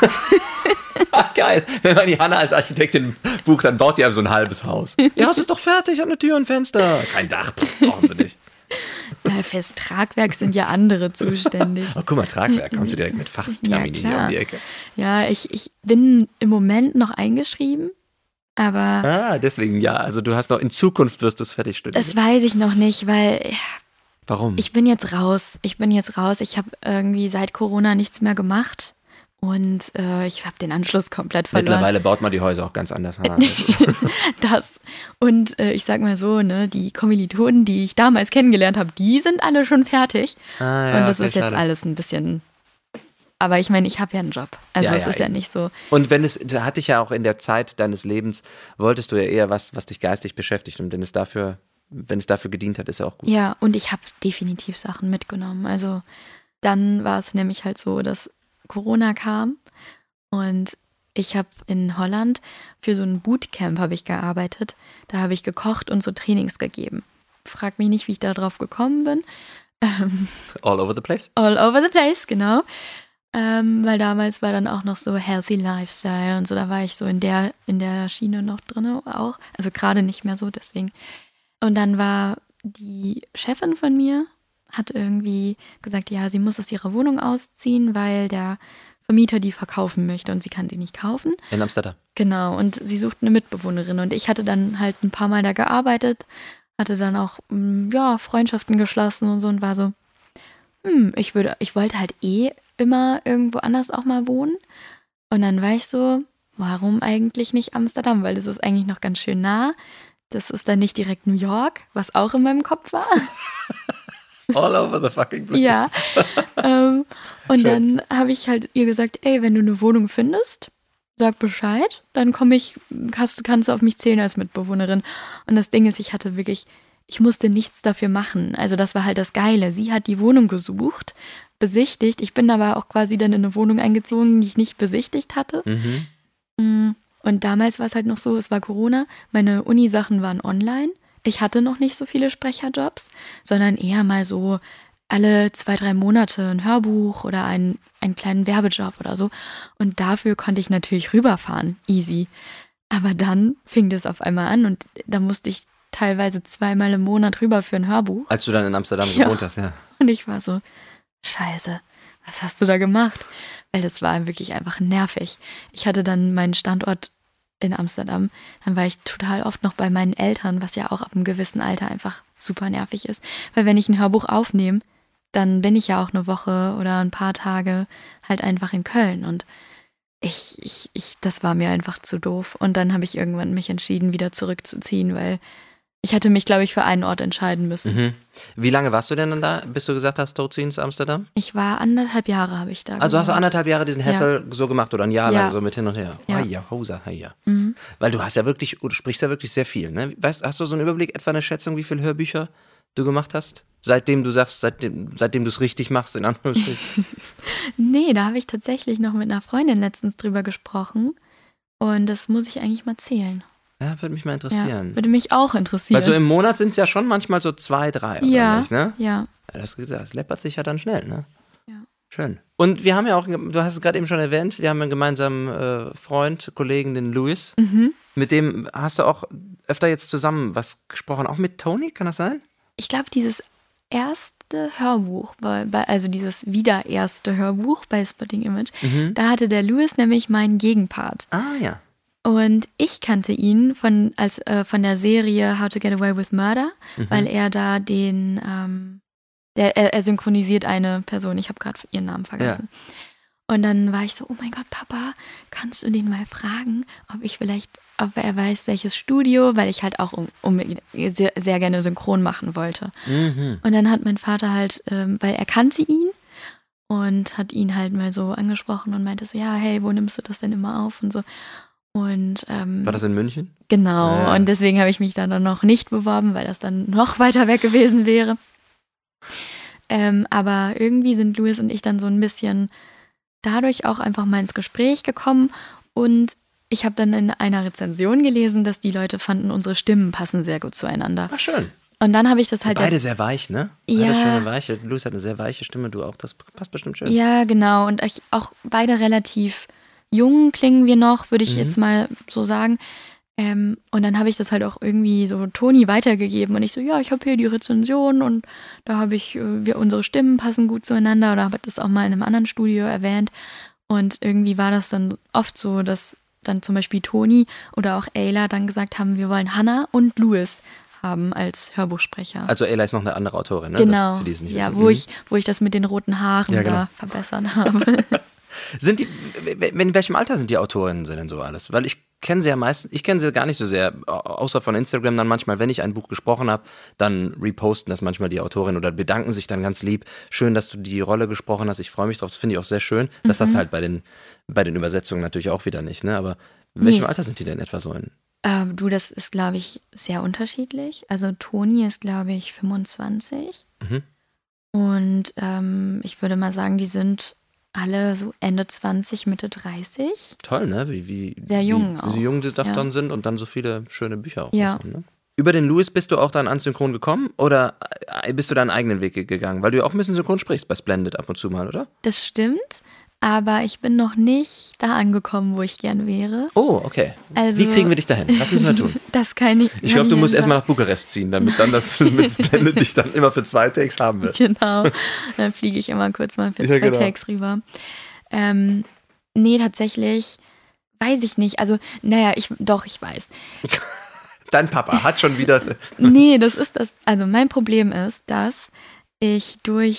Geil. Wenn man die Hanna als Architektin bucht, dann baut die einem so ein halbes Haus. Ja, es ist doch fertig, hat eine Tür und Fenster. Kein Dach, brauchen sie nicht. Fürs Tragwerk sind ja andere zuständig. Oh, guck mal, Tragwerk, kommst du direkt mit Fachtermini hier um die Ecke. Ja, ich bin im Moment noch eingeschrieben, aber... deswegen ja, also du hast noch, in Zukunft wirst du es fertig studieren. Das weiß ich noch nicht, weil... Warum? Ich bin jetzt raus. Ich habe irgendwie seit Corona nichts mehr gemacht. Und ich habe den Anschluss komplett verloren. Mittlerweile baut man die Häuser auch ganz anders. Das. Und ich sag mal so, ne, die Kommilitonen, die ich damals kennengelernt habe, die sind alle schon fertig. Ja, und das ist jetzt schade. alles ein bisschen... Aber ich meine, ich habe ja einen Job. Also es ist ja nicht so... Und da hatte ich ja auch in der Zeit deines Lebens, wolltest du ja eher was dich geistig beschäftigt. Und wenn es dafür gedient hat, ist ja auch gut. Ja, und ich habe definitiv Sachen mitgenommen. Also dann war es nämlich halt so, dass Corona kam und ich habe in Holland für so ein Bootcamp habe ich gearbeitet. Da habe ich gekocht und so Trainings gegeben. Frag mich nicht, wie ich da drauf gekommen bin. All over the place? All over the place, genau. Weil damals war dann auch noch so Healthy Lifestyle und so, da war ich so in der Schiene noch drin auch. Also gerade nicht mehr so, deswegen. Und dann war die Chefin von mir, hat irgendwie gesagt, ja, sie muss aus ihrer Wohnung ausziehen, weil der Vermieter die verkaufen möchte und sie kann sie nicht kaufen. In Amsterdam. Genau, und sie sucht eine Mitbewohnerin und ich hatte dann halt ein paar Mal da gearbeitet, hatte dann auch Freundschaften geschlossen und so und war so, ich wollte halt immer irgendwo anders auch mal wohnen. Und dann war ich so, warum eigentlich nicht Amsterdam? Weil das ist eigentlich noch ganz schön nah. Das ist dann nicht direkt New York, was auch in meinem Kopf war. All over the fucking place. Ja. Und dann habe ich halt ihr gesagt, ey, wenn du eine Wohnung findest, sag Bescheid, dann kannst du auf mich zählen als Mitbewohnerin. Und das Ding ist, ich musste nichts dafür machen. Also das war halt das Geile. Sie hat die Wohnung gesucht, besichtigt. Ich bin aber auch quasi dann in eine Wohnung eingezogen, die ich nicht besichtigt hatte. Mhm. Und damals war es halt noch so, es war Corona, meine Uni-Sachen waren online. Ich hatte noch nicht so viele Sprecherjobs, sondern eher mal so alle 2-3 Monate ein Hörbuch oder einen kleinen Werbejob oder so. Und dafür konnte ich natürlich rüberfahren, easy. Aber dann fing das auf einmal an und da musste ich teilweise 2-mal im Monat rüber für ein Hörbuch. Als du dann in Amsterdam gewohnt hast, ja. Und ich war so, scheiße, was hast du da gemacht? Weil das war wirklich einfach nervig. Ich hatte dann meinen Standort in Amsterdam, dann war ich total oft noch bei meinen Eltern, was ja auch ab einem gewissen Alter einfach super nervig ist. Weil wenn ich ein Hörbuch aufnehme, dann bin ich ja auch eine Woche oder ein paar Tage halt einfach in Köln und das war mir einfach zu doof. Und dann habe ich irgendwann mich entschieden, wieder zurückzuziehen, weil ich hätte mich, glaube ich, für einen Ort entscheiden müssen. Mhm. Wie lange warst du denn dann da, bis du gesagt hast, ziehen zu Amsterdam? Ich war 1,5 Jahre, habe ich da Also hast du gewohnt. 1,5 Jahre diesen Hassel so gemacht oder ein Jahr lang so mit hin und her? Ja. Heia. Mhm. Weil du sprichst ja wirklich sehr viel, ne? Hast du so einen Überblick, etwa eine Schätzung, wie viele Hörbücher du gemacht hast? Seitdem du es richtig machst, in Anführungsstrichen? Nee, da habe ich tatsächlich noch mit einer Freundin letztens drüber gesprochen und das muss ich eigentlich mal zählen. Ja, würde mich mal interessieren. Ja, würde mich auch interessieren. Weil so im Monat sind es ja schon manchmal so 2, 3 oder nicht, ne? Ja. Das läppert sich ja dann schnell, ne? Ja. Schön. Und wir haben ja auch, du hast es gerade eben schon erwähnt, wir haben einen gemeinsamen Freund, Kollegen, den Louis. Mhm. Mit dem hast du auch öfter jetzt zusammen was gesprochen, auch mit Tony, kann das sein? Ich glaube, dieses erste Hörbuch, also dieses erste Hörbuch bei Spotting Image, da hatte der Louis nämlich meinen Gegenpart. Ah, ja. Und ich kannte ihn von der Serie How to Get Away with Murder, weil er da er synchronisiert eine Person, ich habe gerade ihren Namen vergessen. Ja. Und dann war ich so, oh mein Gott, Papa, kannst du den mal fragen, ob er weiß, welches Studio, weil ich halt auch sehr, sehr gerne synchron machen wollte. Mhm. Und dann hat mein Vater halt, weil er kannte ihn und hat ihn halt mal so angesprochen und meinte so, ja, hey, wo nimmst du das denn immer auf und so. Und war das in München? Genau, Ja. Und deswegen habe ich mich dann noch nicht beworben, weil das dann noch weiter weg gewesen wäre. Aber irgendwie sind Louis und ich dann so ein bisschen dadurch auch einfach mal ins Gespräch gekommen und ich habe dann in einer Rezension gelesen, dass die Leute fanden, unsere Stimmen passen sehr gut zueinander. Ach, schön. Und dann habe ich das halt... Beide sehr weich, ne? Ja. Beide schöne weiche. Louis hat eine sehr weiche Stimme, du auch. Das passt bestimmt schön. Ja, genau. Und auch beide relativ jung klingen wir noch, würde ich jetzt mal so sagen. Und dann habe ich das halt auch irgendwie so Toni weitergegeben und ich so, ja, ich habe hier die Rezension und da habe ich, unsere Stimmen passen gut zueinander oder habe das auch mal in einem anderen Studio erwähnt und irgendwie war das dann oft so, dass dann zum Beispiel Toni oder auch Ayla dann gesagt haben, wir wollen Hannah und Louis haben als Hörbuchsprecher. Also Ayla ist noch eine andere Autorin, ne? Genau, Das, für die es nicht ja, wissen. wo ich das mit den roten Haaren Ja, genau. da verbessert habe. Sind die, in welchem Alter sind die Autorinnen denn so alles? Weil ich kenne sie ja meistens, ich kenne sie gar nicht so sehr, außer von Instagram dann manchmal, wenn ich ein Buch gesprochen habe, dann reposten das manchmal die Autorinnen oder bedanken sich dann ganz lieb. Schön, dass du die Rolle gesprochen hast, ich freue mich drauf, das finde ich auch sehr schön. Das hast halt bei den Übersetzungen natürlich auch wieder nicht, ne? Aber in welchem Alter sind die denn etwa so in? Du, das ist, glaube ich, sehr unterschiedlich. Also Toni ist, glaube ich, 25 und ich würde mal sagen, die sind alle so Ende 20, Mitte 30. Toll, ne? Wie sehr jung wie auch. sie jung doch Ja. dann sind und dann so viele schöne Bücher auch Ja. raushauen, ne? Über den Louis bist du auch dann ans Synchron gekommen oder bist du deinen eigenen Weg gegangen? Weil du ja auch ein bisschen Synchron sprichst bei Splendid ab und zu mal, oder? Das stimmt, aber ich bin noch nicht da angekommen, wo ich gern wäre. Oh, okay. Also- Wie kriegen wir dich dahin? Was müssen wir tun? Das kann ich. Ich glaube, du musst erstmal nach Bukarest ziehen, damit dann das mit Splendid dich dann immer für 2 Takes haben wird. Genau, dann fliege ich immer kurz mal für Ja, 2 genau. Takes rüber. Nee, tatsächlich weiß ich nicht. Also, naja, ich weiß. Dein Papa hat schon wieder... Nee, das ist das. Also mein Problem ist, dass ich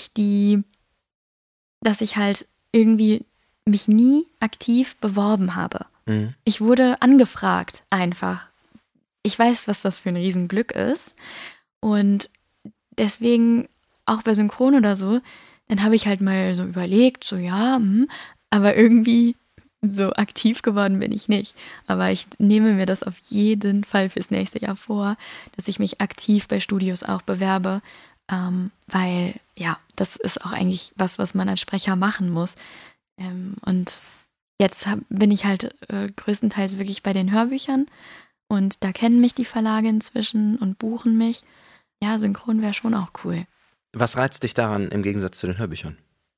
dass ich halt irgendwie mich nie aktiv beworben habe. Mhm. Ich wurde angefragt, einfach. Ich weiß, was das für ein Riesenglück ist. Und deswegen, auch bei Synchron oder so, dann habe ich halt mal so überlegt, so ja, aber irgendwie so aktiv geworden bin ich nicht. Aber ich nehme mir das auf jeden Fall fürs nächste Jahr vor, dass ich mich aktiv bei Studios auch bewerbe, weil ja, das ist auch eigentlich was man als Sprecher machen muss. Und jetzt bin ich halt größtenteils wirklich bei den Hörbüchern und da kennen mich die Verlage inzwischen und buchen mich. Ja, Synchron wäre schon auch cool. Was reizt dich daran im Gegensatz zu den Hörbüchern?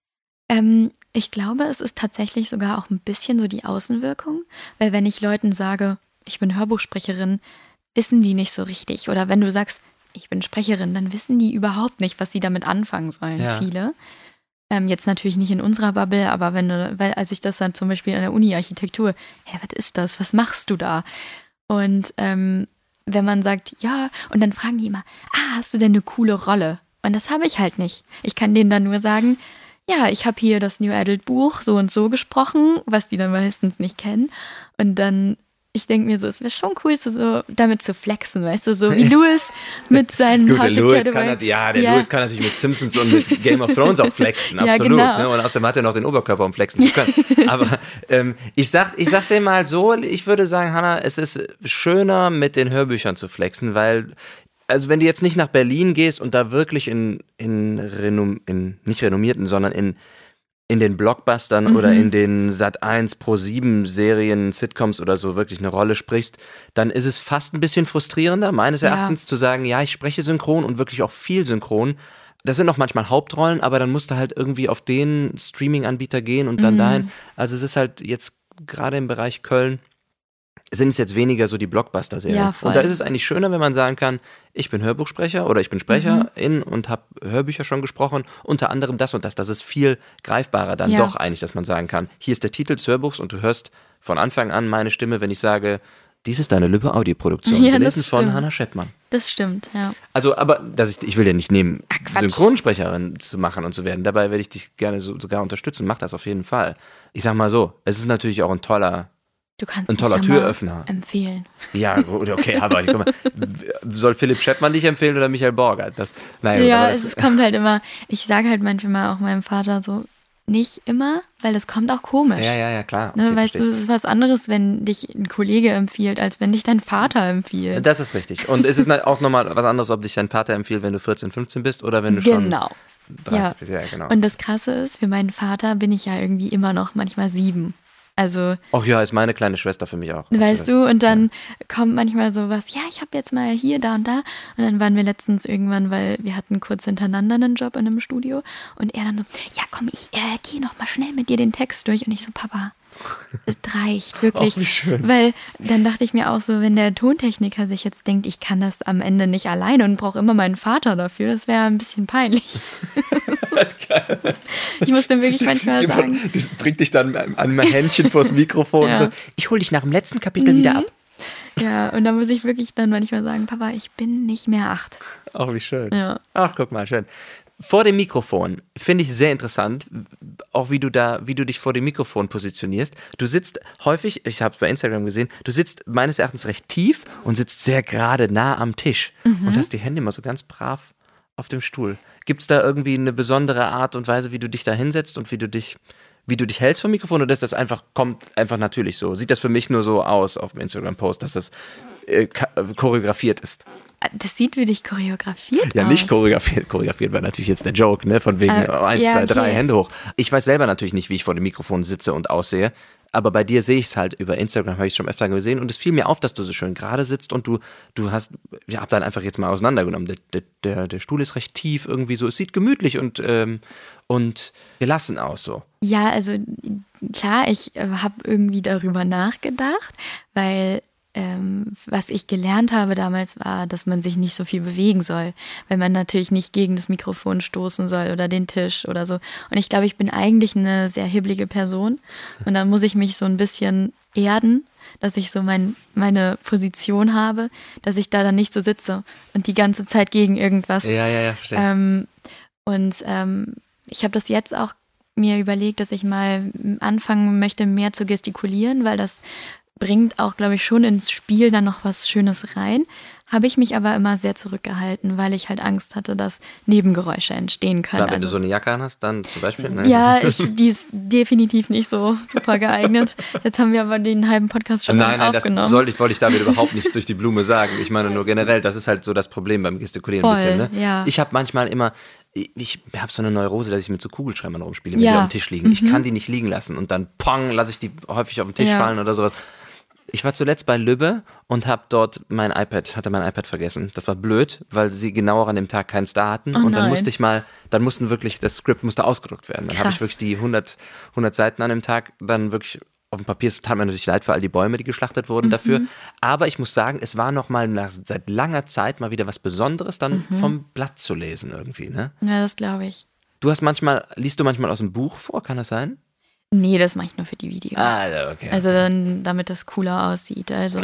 Ich glaube, es ist tatsächlich sogar auch ein bisschen so die Außenwirkung, weil wenn ich Leuten sage, ich bin Hörbuchsprecherin, wissen die nicht so richtig. Oder wenn du sagst, ich bin Sprecherin, dann wissen die überhaupt nicht, was sie damit anfangen sollen, Ja. viele. Jetzt natürlich nicht in unserer Bubble, aber als ich das dann zum Beispiel an der Uni Architektur, was ist das? Was machst du da? Und wenn man sagt, ja, und dann fragen die immer, hast du denn eine coole Rolle? Und das habe ich halt nicht. Ich kann denen dann nur sagen, ja, ich habe hier das New Adult Buch so und so gesprochen, was die dann meistens nicht kennen. Und dann, ich denke mir so, es wäre schon cool, so damit zu flexen, weißt du, so wie Louis mit seinem Gut, der How to Louis Get kann, Away. Louis kann natürlich mit Simpsons und mit Game of Thrones auch flexen, Ja, absolut. genau. Ne? Und außerdem hat er noch den Oberkörper, um flexen zu können. Aber ich sag dir mal so, ich würde sagen, Hannah, es ist schöner, mit den Hörbüchern zu flexen, weil, also wenn du jetzt nicht nach Berlin gehst und da wirklich nicht renommierten, sondern in den Blockbustern oder in den Sat.1 Pro7 Serien, Sitcoms oder so wirklich eine Rolle sprichst, dann ist es fast ein bisschen frustrierender, meines Erachtens, zu sagen, ja, ich spreche synchron und wirklich auch viel synchron. Das sind auch manchmal Hauptrollen, aber dann musst du halt irgendwie auf den Streaming-Anbieter gehen und dann dahin. Also es ist halt jetzt gerade im Bereich Köln, sind es jetzt weniger so die Blockbuster-Serien. Ja, voll. Und da ist es eigentlich schöner, wenn man sagen kann, ich bin Hörbuchsprecher oder ich bin Sprecherin und habe Hörbücher schon gesprochen, unter anderem das und das. Das ist viel greifbarer dann doch eigentlich, dass man sagen kann, hier ist der Titel des Hörbuchs und du hörst von Anfang an meine Stimme, wenn ich sage, Dies ist deine Lübbe Audioproduktion, Ja, gelesen das von stimmt. Hanna Scheppmann. Das stimmt, ja. Also, aber ich will ja nicht nehmen, Quatsch. Synchronsprecherin zu machen und zu werden. Dabei werde ich dich gerne sogar unterstützen. Mach das auf jeden Fall. Ich sag mal so, es ist natürlich auch ein toller Du kannst Ein toller mich ja Türöffner. mal empfehlen. Ja, gut, okay, aber guck mal, soll Philipp Scheppmann dich empfehlen oder Michael Borgert? Ja, es kommt halt immer, ich sage halt manchmal auch meinem Vater so, nicht immer, weil das kommt auch komisch. Ja, klar. Okay, Ne, weißt du, es ist was anderes, wenn dich ein Kollege empfiehlt, als wenn dich dein Vater empfiehlt. Das ist richtig. Und es ist auch nochmal was anderes, ob dich dein Vater empfiehlt, wenn du 14, 15 bist oder wenn du schon Genau. 30 bist. Ja, genau. Und das Krasse ist, für meinen Vater bin ich ja irgendwie immer noch manchmal 7. Also, Ach ja, ist meine kleine Schwester für mich auch. weißt du, und dann kommt manchmal sowas, ja, ich habe jetzt mal hier, da und da. Und dann waren wir letztens irgendwann, weil wir hatten kurz hintereinander einen Job in einem Studio. Und er dann so, ja komm, ich gehe noch mal schnell mit dir den Text durch. Und ich so, Papa, es reicht, wirklich. Ach, wie schön. Weil dann dachte ich mir auch so, wenn der Tontechniker sich jetzt denkt, ich kann das am Ende nicht alleine und brauche immer meinen Vater dafür, das wäre ein bisschen peinlich. Ich muss dann wirklich manchmal sagen. Die bringt dich dann an einem Händchen vors Mikrofon Ja. und so, ich hole dich nach dem letzten Kapitel wieder ab. Ja, und da muss ich wirklich dann manchmal sagen, Papa, ich bin nicht mehr 8. Ach, wie schön. Ja. Ach, guck mal, schön. Vor dem Mikrofon finde ich sehr interessant, auch wie du dich vor dem Mikrofon positionierst. Du sitzt häufig, ich habe es bei Instagram gesehen, du sitzt meines Erachtens recht tief und sitzt sehr gerade nah am Tisch und hast die Hände immer so ganz brav auf dem Stuhl. Gibt es da irgendwie eine besondere Art und Weise, wie du dich da hinsetzt und wie du dich hältst vom Mikrofon, oder ist das kommt einfach natürlich so? Sieht das für mich nur so aus auf dem Instagram-Post, dass das choreografiert ist? Das sieht für dich choreografiert Ja, aus. nicht choreografiert. Choreografiert war natürlich jetzt der Joke, ne? Von wegen 1, ja, 2, 3, okay. Hände hoch. Ich weiß selber natürlich nicht, wie ich vor dem Mikrofon sitze und aussehe. Aber bei dir sehe ich es halt über Instagram, habe ich es schon öfter gesehen. Und es fiel mir auf, dass du so schön gerade sitzt und du hast, ja, hab dann einfach jetzt mal auseinandergenommen. Der Stuhl ist recht tief irgendwie so. Es sieht gemütlich und gelassen aus so. Ja, also klar, ich habe irgendwie darüber nachgedacht, weil was ich gelernt habe damals war, dass man sich nicht so viel bewegen soll, weil man natürlich nicht gegen das Mikrofon stoßen soll oder den Tisch oder so. Und ich glaube, ich bin eigentlich eine sehr hibbelige Person und dann muss ich mich so ein bisschen erden, dass ich so meine Position habe, dass ich da dann nicht so sitze und die ganze Zeit gegen irgendwas. Ja, verstehe. Ich habe das jetzt auch mir überlegt, dass ich mal anfangen möchte, mehr zu gestikulieren, weil das bringt auch, glaube ich, schon ins Spiel dann noch was Schönes rein. Habe ich mich aber immer sehr zurückgehalten, weil ich halt Angst hatte, dass Nebengeräusche entstehen können. Klar, wenn du so eine Jacke anhast, dann zum Beispiel. Ne? Ja, die ist definitiv nicht so super geeignet. Jetzt haben wir aber den halben Podcast schon Nein, aufgenommen. das wollte ich damit überhaupt nicht durch die Blume sagen. Ich meine nur generell, das ist halt so das Problem beim Gestikulieren ein bisschen. Ne? Ja. Ich habe manchmal immer, ich habe so eine Neurose, dass ich mit so Kugelschreibern rumspiele, wenn Ja. die auf dem Tisch liegen. Ich kann die nicht liegen lassen und dann pong, lasse ich die häufig auf den Tisch fallen oder sowas. Ich war zuletzt bei Lübbe und habe dort hatte mein iPad vergessen. Das war blöd, weil sie genau auch an dem Tag keinen Star hatten. Oh und dann nein. mussten wirklich, das Skript musste ausgedruckt werden. Dann habe ich Krass. wirklich die 100 Seiten an dem Tag dann wirklich auf dem Papier. Es tat mir natürlich leid für all die Bäume, die geschlachtet wurden dafür. Aber ich muss sagen, es war nochmal seit langer Zeit mal wieder was Besonderes, dann vom Blatt zu lesen irgendwie. Ne? Ja, das glaube ich. Liest du manchmal aus dem Buch vor, kann das sein? Nee, das mache ich nur für die Videos. Okay. Also dann, damit das cooler aussieht. Also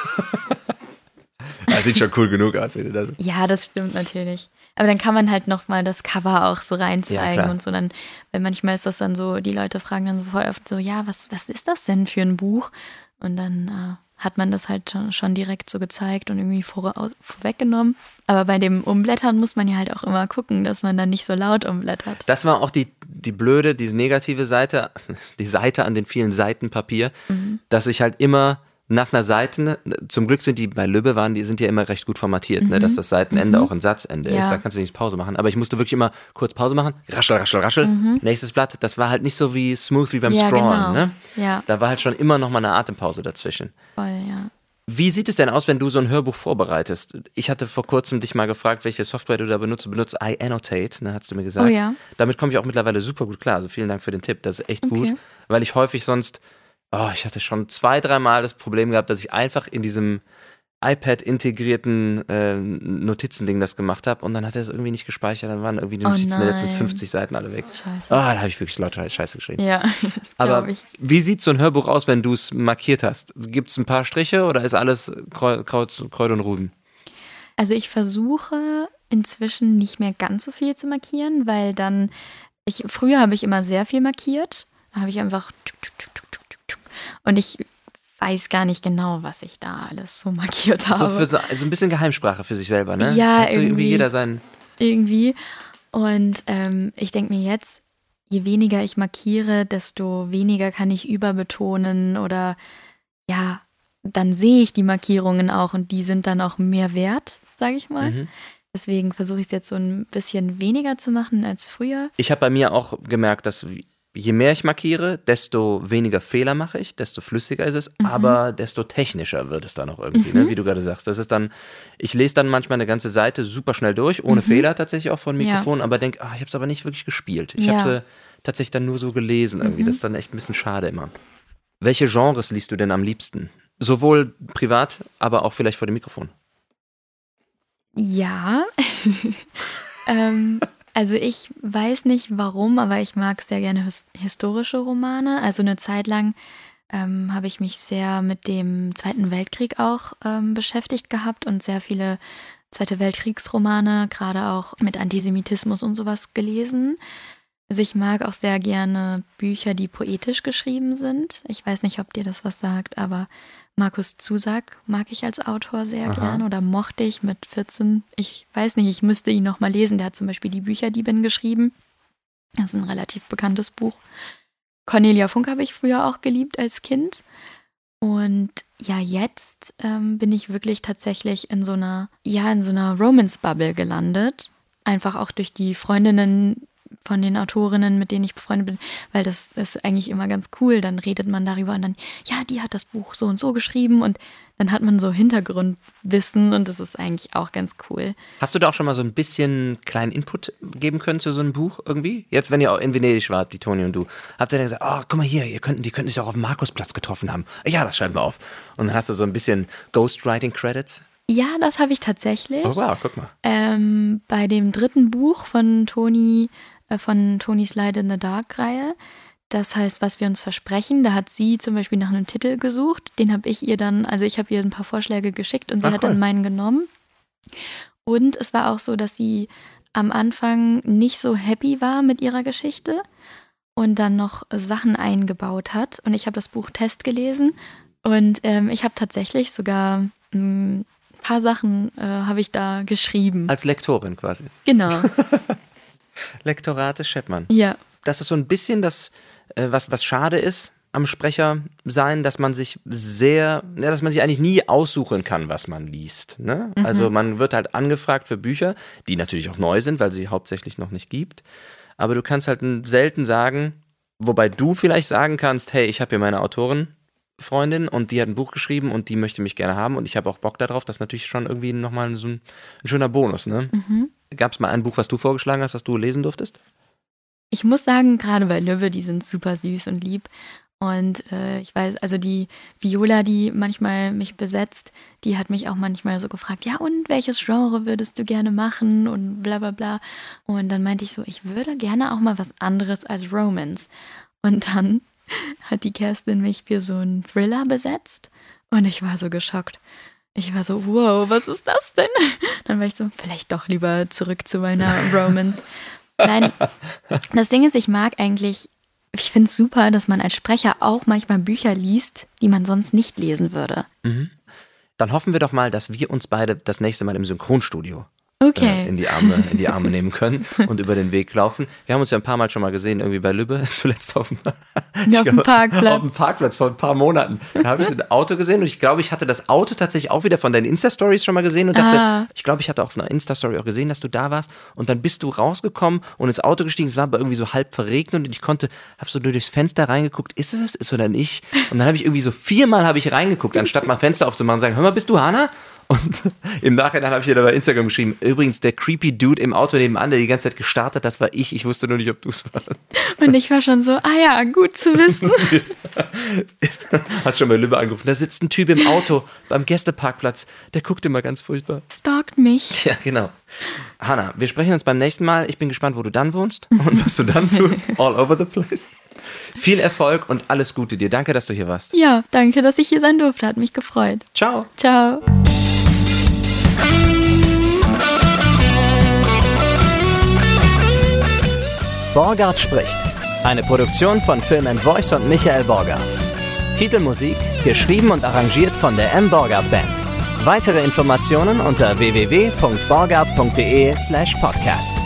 Das sieht schon cool genug aus. ja, das stimmt natürlich. Aber dann kann man halt nochmal das Cover auch so reinzeigen klar. und so. Dann, weil manchmal ist das dann so, die Leute fragen dann so voll oft so, ja, was ist das denn für ein Buch? Und dann hat man das halt schon direkt so gezeigt und irgendwie vorweggenommen. Aber bei dem Umblättern muss man ja halt auch immer gucken, dass man dann nicht so laut umblättert. Das war auch die blöde, diese negative Seite, die Seite an den vielen Seiten Papier, dass ich halt immer nach einer Seite, zum Glück sind die bei Lübbe sind ja immer recht gut formatiert, ne, dass das Seitenende auch ein Satzende ist, Ja. da kannst du wenigstens Pause machen, aber ich musste wirklich immer kurz Pause machen, raschel, raschel, raschel, nächstes Blatt, das war halt nicht so wie smooth wie beim Ja, Scrollen, genau. ne? Ja. Da war halt schon immer noch mal eine Atempause dazwischen. Voll, ja. Wie sieht es denn aus, wenn du so ein Hörbuch vorbereitest? Ich hatte vor kurzem dich mal gefragt, welche Software du da benutzt. Du benutzt iAnnotate, ne, hast du mir gesagt. Oh ja. Damit komme ich auch mittlerweile super gut klar. Also vielen Dank für den Tipp, das ist echt Okay. gut. Weil ich häufig sonst, ich hatte schon 2-3 Mal das Problem gehabt, dass ich einfach in diesem iPad-integrierten Notizending das gemacht habe und dann hat er es irgendwie nicht gespeichert, dann waren irgendwie die Notizen der letzten 50 Seiten alle weg. Scheiße. Da habe ich wirklich lauter Scheiße geschrieben. Ja, aber ich. Wie sieht so ein Hörbuch aus, wenn du es markiert hast? Gibt es ein paar Striche oder ist alles Kreuz und Rüben? Also ich versuche inzwischen nicht mehr ganz so viel zu markieren, weil dann, früher habe ich immer sehr viel markiert, da habe ich einfach und ich weiß gar nicht genau, was ich da alles so markiert habe. So ein bisschen Geheimsprache für sich selber, ne? Ja, hat so irgendwie jeder seinen... Irgendwie. Und ich denke mir jetzt, je weniger ich markiere, desto weniger kann ich überbetonen oder ja, dann sehe ich die Markierungen auch und die sind dann auch mehr wert, sage ich mal. Mhm. Deswegen versuche ich es jetzt so ein bisschen weniger zu machen als früher. Ich habe bei mir auch gemerkt, dass je mehr ich markiere, desto weniger Fehler mache ich, desto flüssiger ist es, aber desto technischer wird es dann auch irgendwie, ne? Wie du gerade sagst. Das ist dann, ich lese dann manchmal eine ganze Seite super schnell durch, ohne Fehler tatsächlich auch von Mikrofon, aber denke, ich habe es aber nicht wirklich gespielt. Ich habe sie tatsächlich dann nur so gelesen irgendwie. Das ist dann echt ein bisschen schade immer. Welche Genres liest du denn am liebsten? Sowohl privat, aber auch vielleicht vor dem Mikrofon? Ja, also ich weiß nicht warum, aber ich mag sehr gerne historische Romane. Also eine Zeit lang habe ich mich sehr mit dem Zweiten Weltkrieg auch beschäftigt gehabt und sehr viele Zweite Weltkriegsromane, gerade auch mit Antisemitismus und sowas gelesen. Also ich mag auch sehr gerne Bücher, die poetisch geschrieben sind. Ich weiß nicht, ob dir das was sagt, aber Markus Zusak mag ich als Autor sehr gern oder mochte ich mit 14. Ich weiß nicht, ich müsste ihn noch mal lesen. Der hat zum Beispiel die Bücherdiebin geschrieben. Das ist ein relativ bekanntes Buch. Cornelia Funke habe ich früher auch geliebt als Kind. Und ja, jetzt bin ich wirklich tatsächlich in so einer Romance-Bubble gelandet. Einfach auch durch die Freundinnen von den Autorinnen, mit denen ich befreundet bin, weil das ist eigentlich immer ganz cool. Dann redet man darüber und dann, ja, die hat das Buch so und so geschrieben und dann hat man so Hintergrundwissen und das ist eigentlich auch ganz cool. Hast du da auch schon mal so ein bisschen kleinen Input geben können zu so einem Buch irgendwie? Jetzt, wenn ihr auch in Venedig wart, die Toni und du, habt ihr dann gesagt, guck mal hier, die könnten sich auch auf dem Markusplatz getroffen haben. Ja, das schreiben wir auf. Und dann hast du so ein bisschen Ghostwriting-Credits? Ja, das habe ich tatsächlich. Oh wow, guck mal. Bei dem 3. Buch von Toni, von Toni's Light in the Dark-Reihe, das heißt, was wir uns versprechen, da hat sie zum Beispiel nach einem Titel gesucht, den habe ich ihr dann, also ich habe ihr ein paar Vorschläge geschickt und sie hat dann meinen genommen. Und es war auch so, dass sie am Anfang nicht so happy war mit ihrer Geschichte und dann noch Sachen eingebaut hat und ich habe das Buch Test gelesen und ich habe tatsächlich sogar ein paar Sachen habe ich da geschrieben. Als Lektorin quasi. Genau. Lektorate Scheppmann. Ja. Das ist so ein bisschen das, was schade ist am Sprecher sein, dass man sich eigentlich nie aussuchen kann, was man liest. Ne? Also man wird halt angefragt für Bücher, die natürlich auch neu sind, weil sie hauptsächlich noch nicht gibt. Aber du kannst halt selten sagen, wobei du vielleicht sagen kannst, hey, ich habe hier meine Autorenfreundin und die hat ein Buch geschrieben und die möchte mich gerne haben und ich habe auch Bock darauf. Das ist natürlich schon irgendwie nochmal so ein schöner Bonus. Ne? Gab es mal ein Buch, was du vorgeschlagen hast, was du lesen durftest? Ich muss sagen, gerade bei Löwe, die sind super süß und lieb. Und ich weiß, also die Viola, die manchmal mich besetzt, die hat mich auch manchmal so gefragt, ja und welches Genre würdest du gerne machen und bla bla bla. Und dann meinte ich so, ich würde gerne auch mal was anderes als Romance. Und dann hat die Kerstin mich für so einen Thriller besetzt und ich war so geschockt. Ich war so, wow, was ist das denn? Dann war ich so, vielleicht doch lieber zurück zu meiner Romance. Nein, das Ding ist, ich finde es super, dass man als Sprecher auch manchmal Bücher liest, die man sonst nicht lesen würde. Dann hoffen wir doch mal, dass wir uns beide das nächste Mal im Synchronstudio in die Arme nehmen können und über den Weg laufen. Wir haben uns ja ein paar Mal schon mal gesehen, irgendwie bei Lübbe, zuletzt auf dem Parkplatz vor ein paar Monaten. Da habe ich ein Auto gesehen und ich glaube, ich hatte das Auto tatsächlich auch wieder von deinen Insta-Stories schon mal gesehen und dachte, ich glaube, ich hatte auf einer Insta-Story auch gesehen, dass du da warst und dann bist du rausgekommen und ins Auto gestiegen, es war aber irgendwie so halb verregnet und ich habe so nur durchs Fenster reingeguckt, ist es oder nicht? Und dann habe ich irgendwie so 4-mal reingeguckt, anstatt mal Fenster aufzumachen und sagen, hör mal, bist du Hannah? Und im Nachhinein habe ich dir da bei Instagram geschrieben, übrigens der creepy Dude im Auto nebenan, der die ganze Zeit gestarrt hat, das war ich. Ich wusste nur nicht, ob du es warst. Und ich war schon so, gut zu wissen. Hast schon bei Lübbe angerufen, da sitzt ein Typ im Auto beim Gästeparkplatz, der guckt immer ganz furchtbar. Stalkt mich. Ja, genau. Hanna, wir sprechen uns beim nächsten Mal. Ich bin gespannt, wo du dann wohnst und was du dann tust. All over the place. Viel Erfolg und alles Gute dir. Danke, dass du hier warst. Ja, danke, dass ich hier sein durfte. Hat mich gefreut. Ciao. Ciao. Borgard spricht. Eine Produktion von Film & Voice und Michael Borgard. Titelmusik geschrieben und arrangiert von der M. Borgard Band. Weitere Informationen unter www.borgard.de/podcast.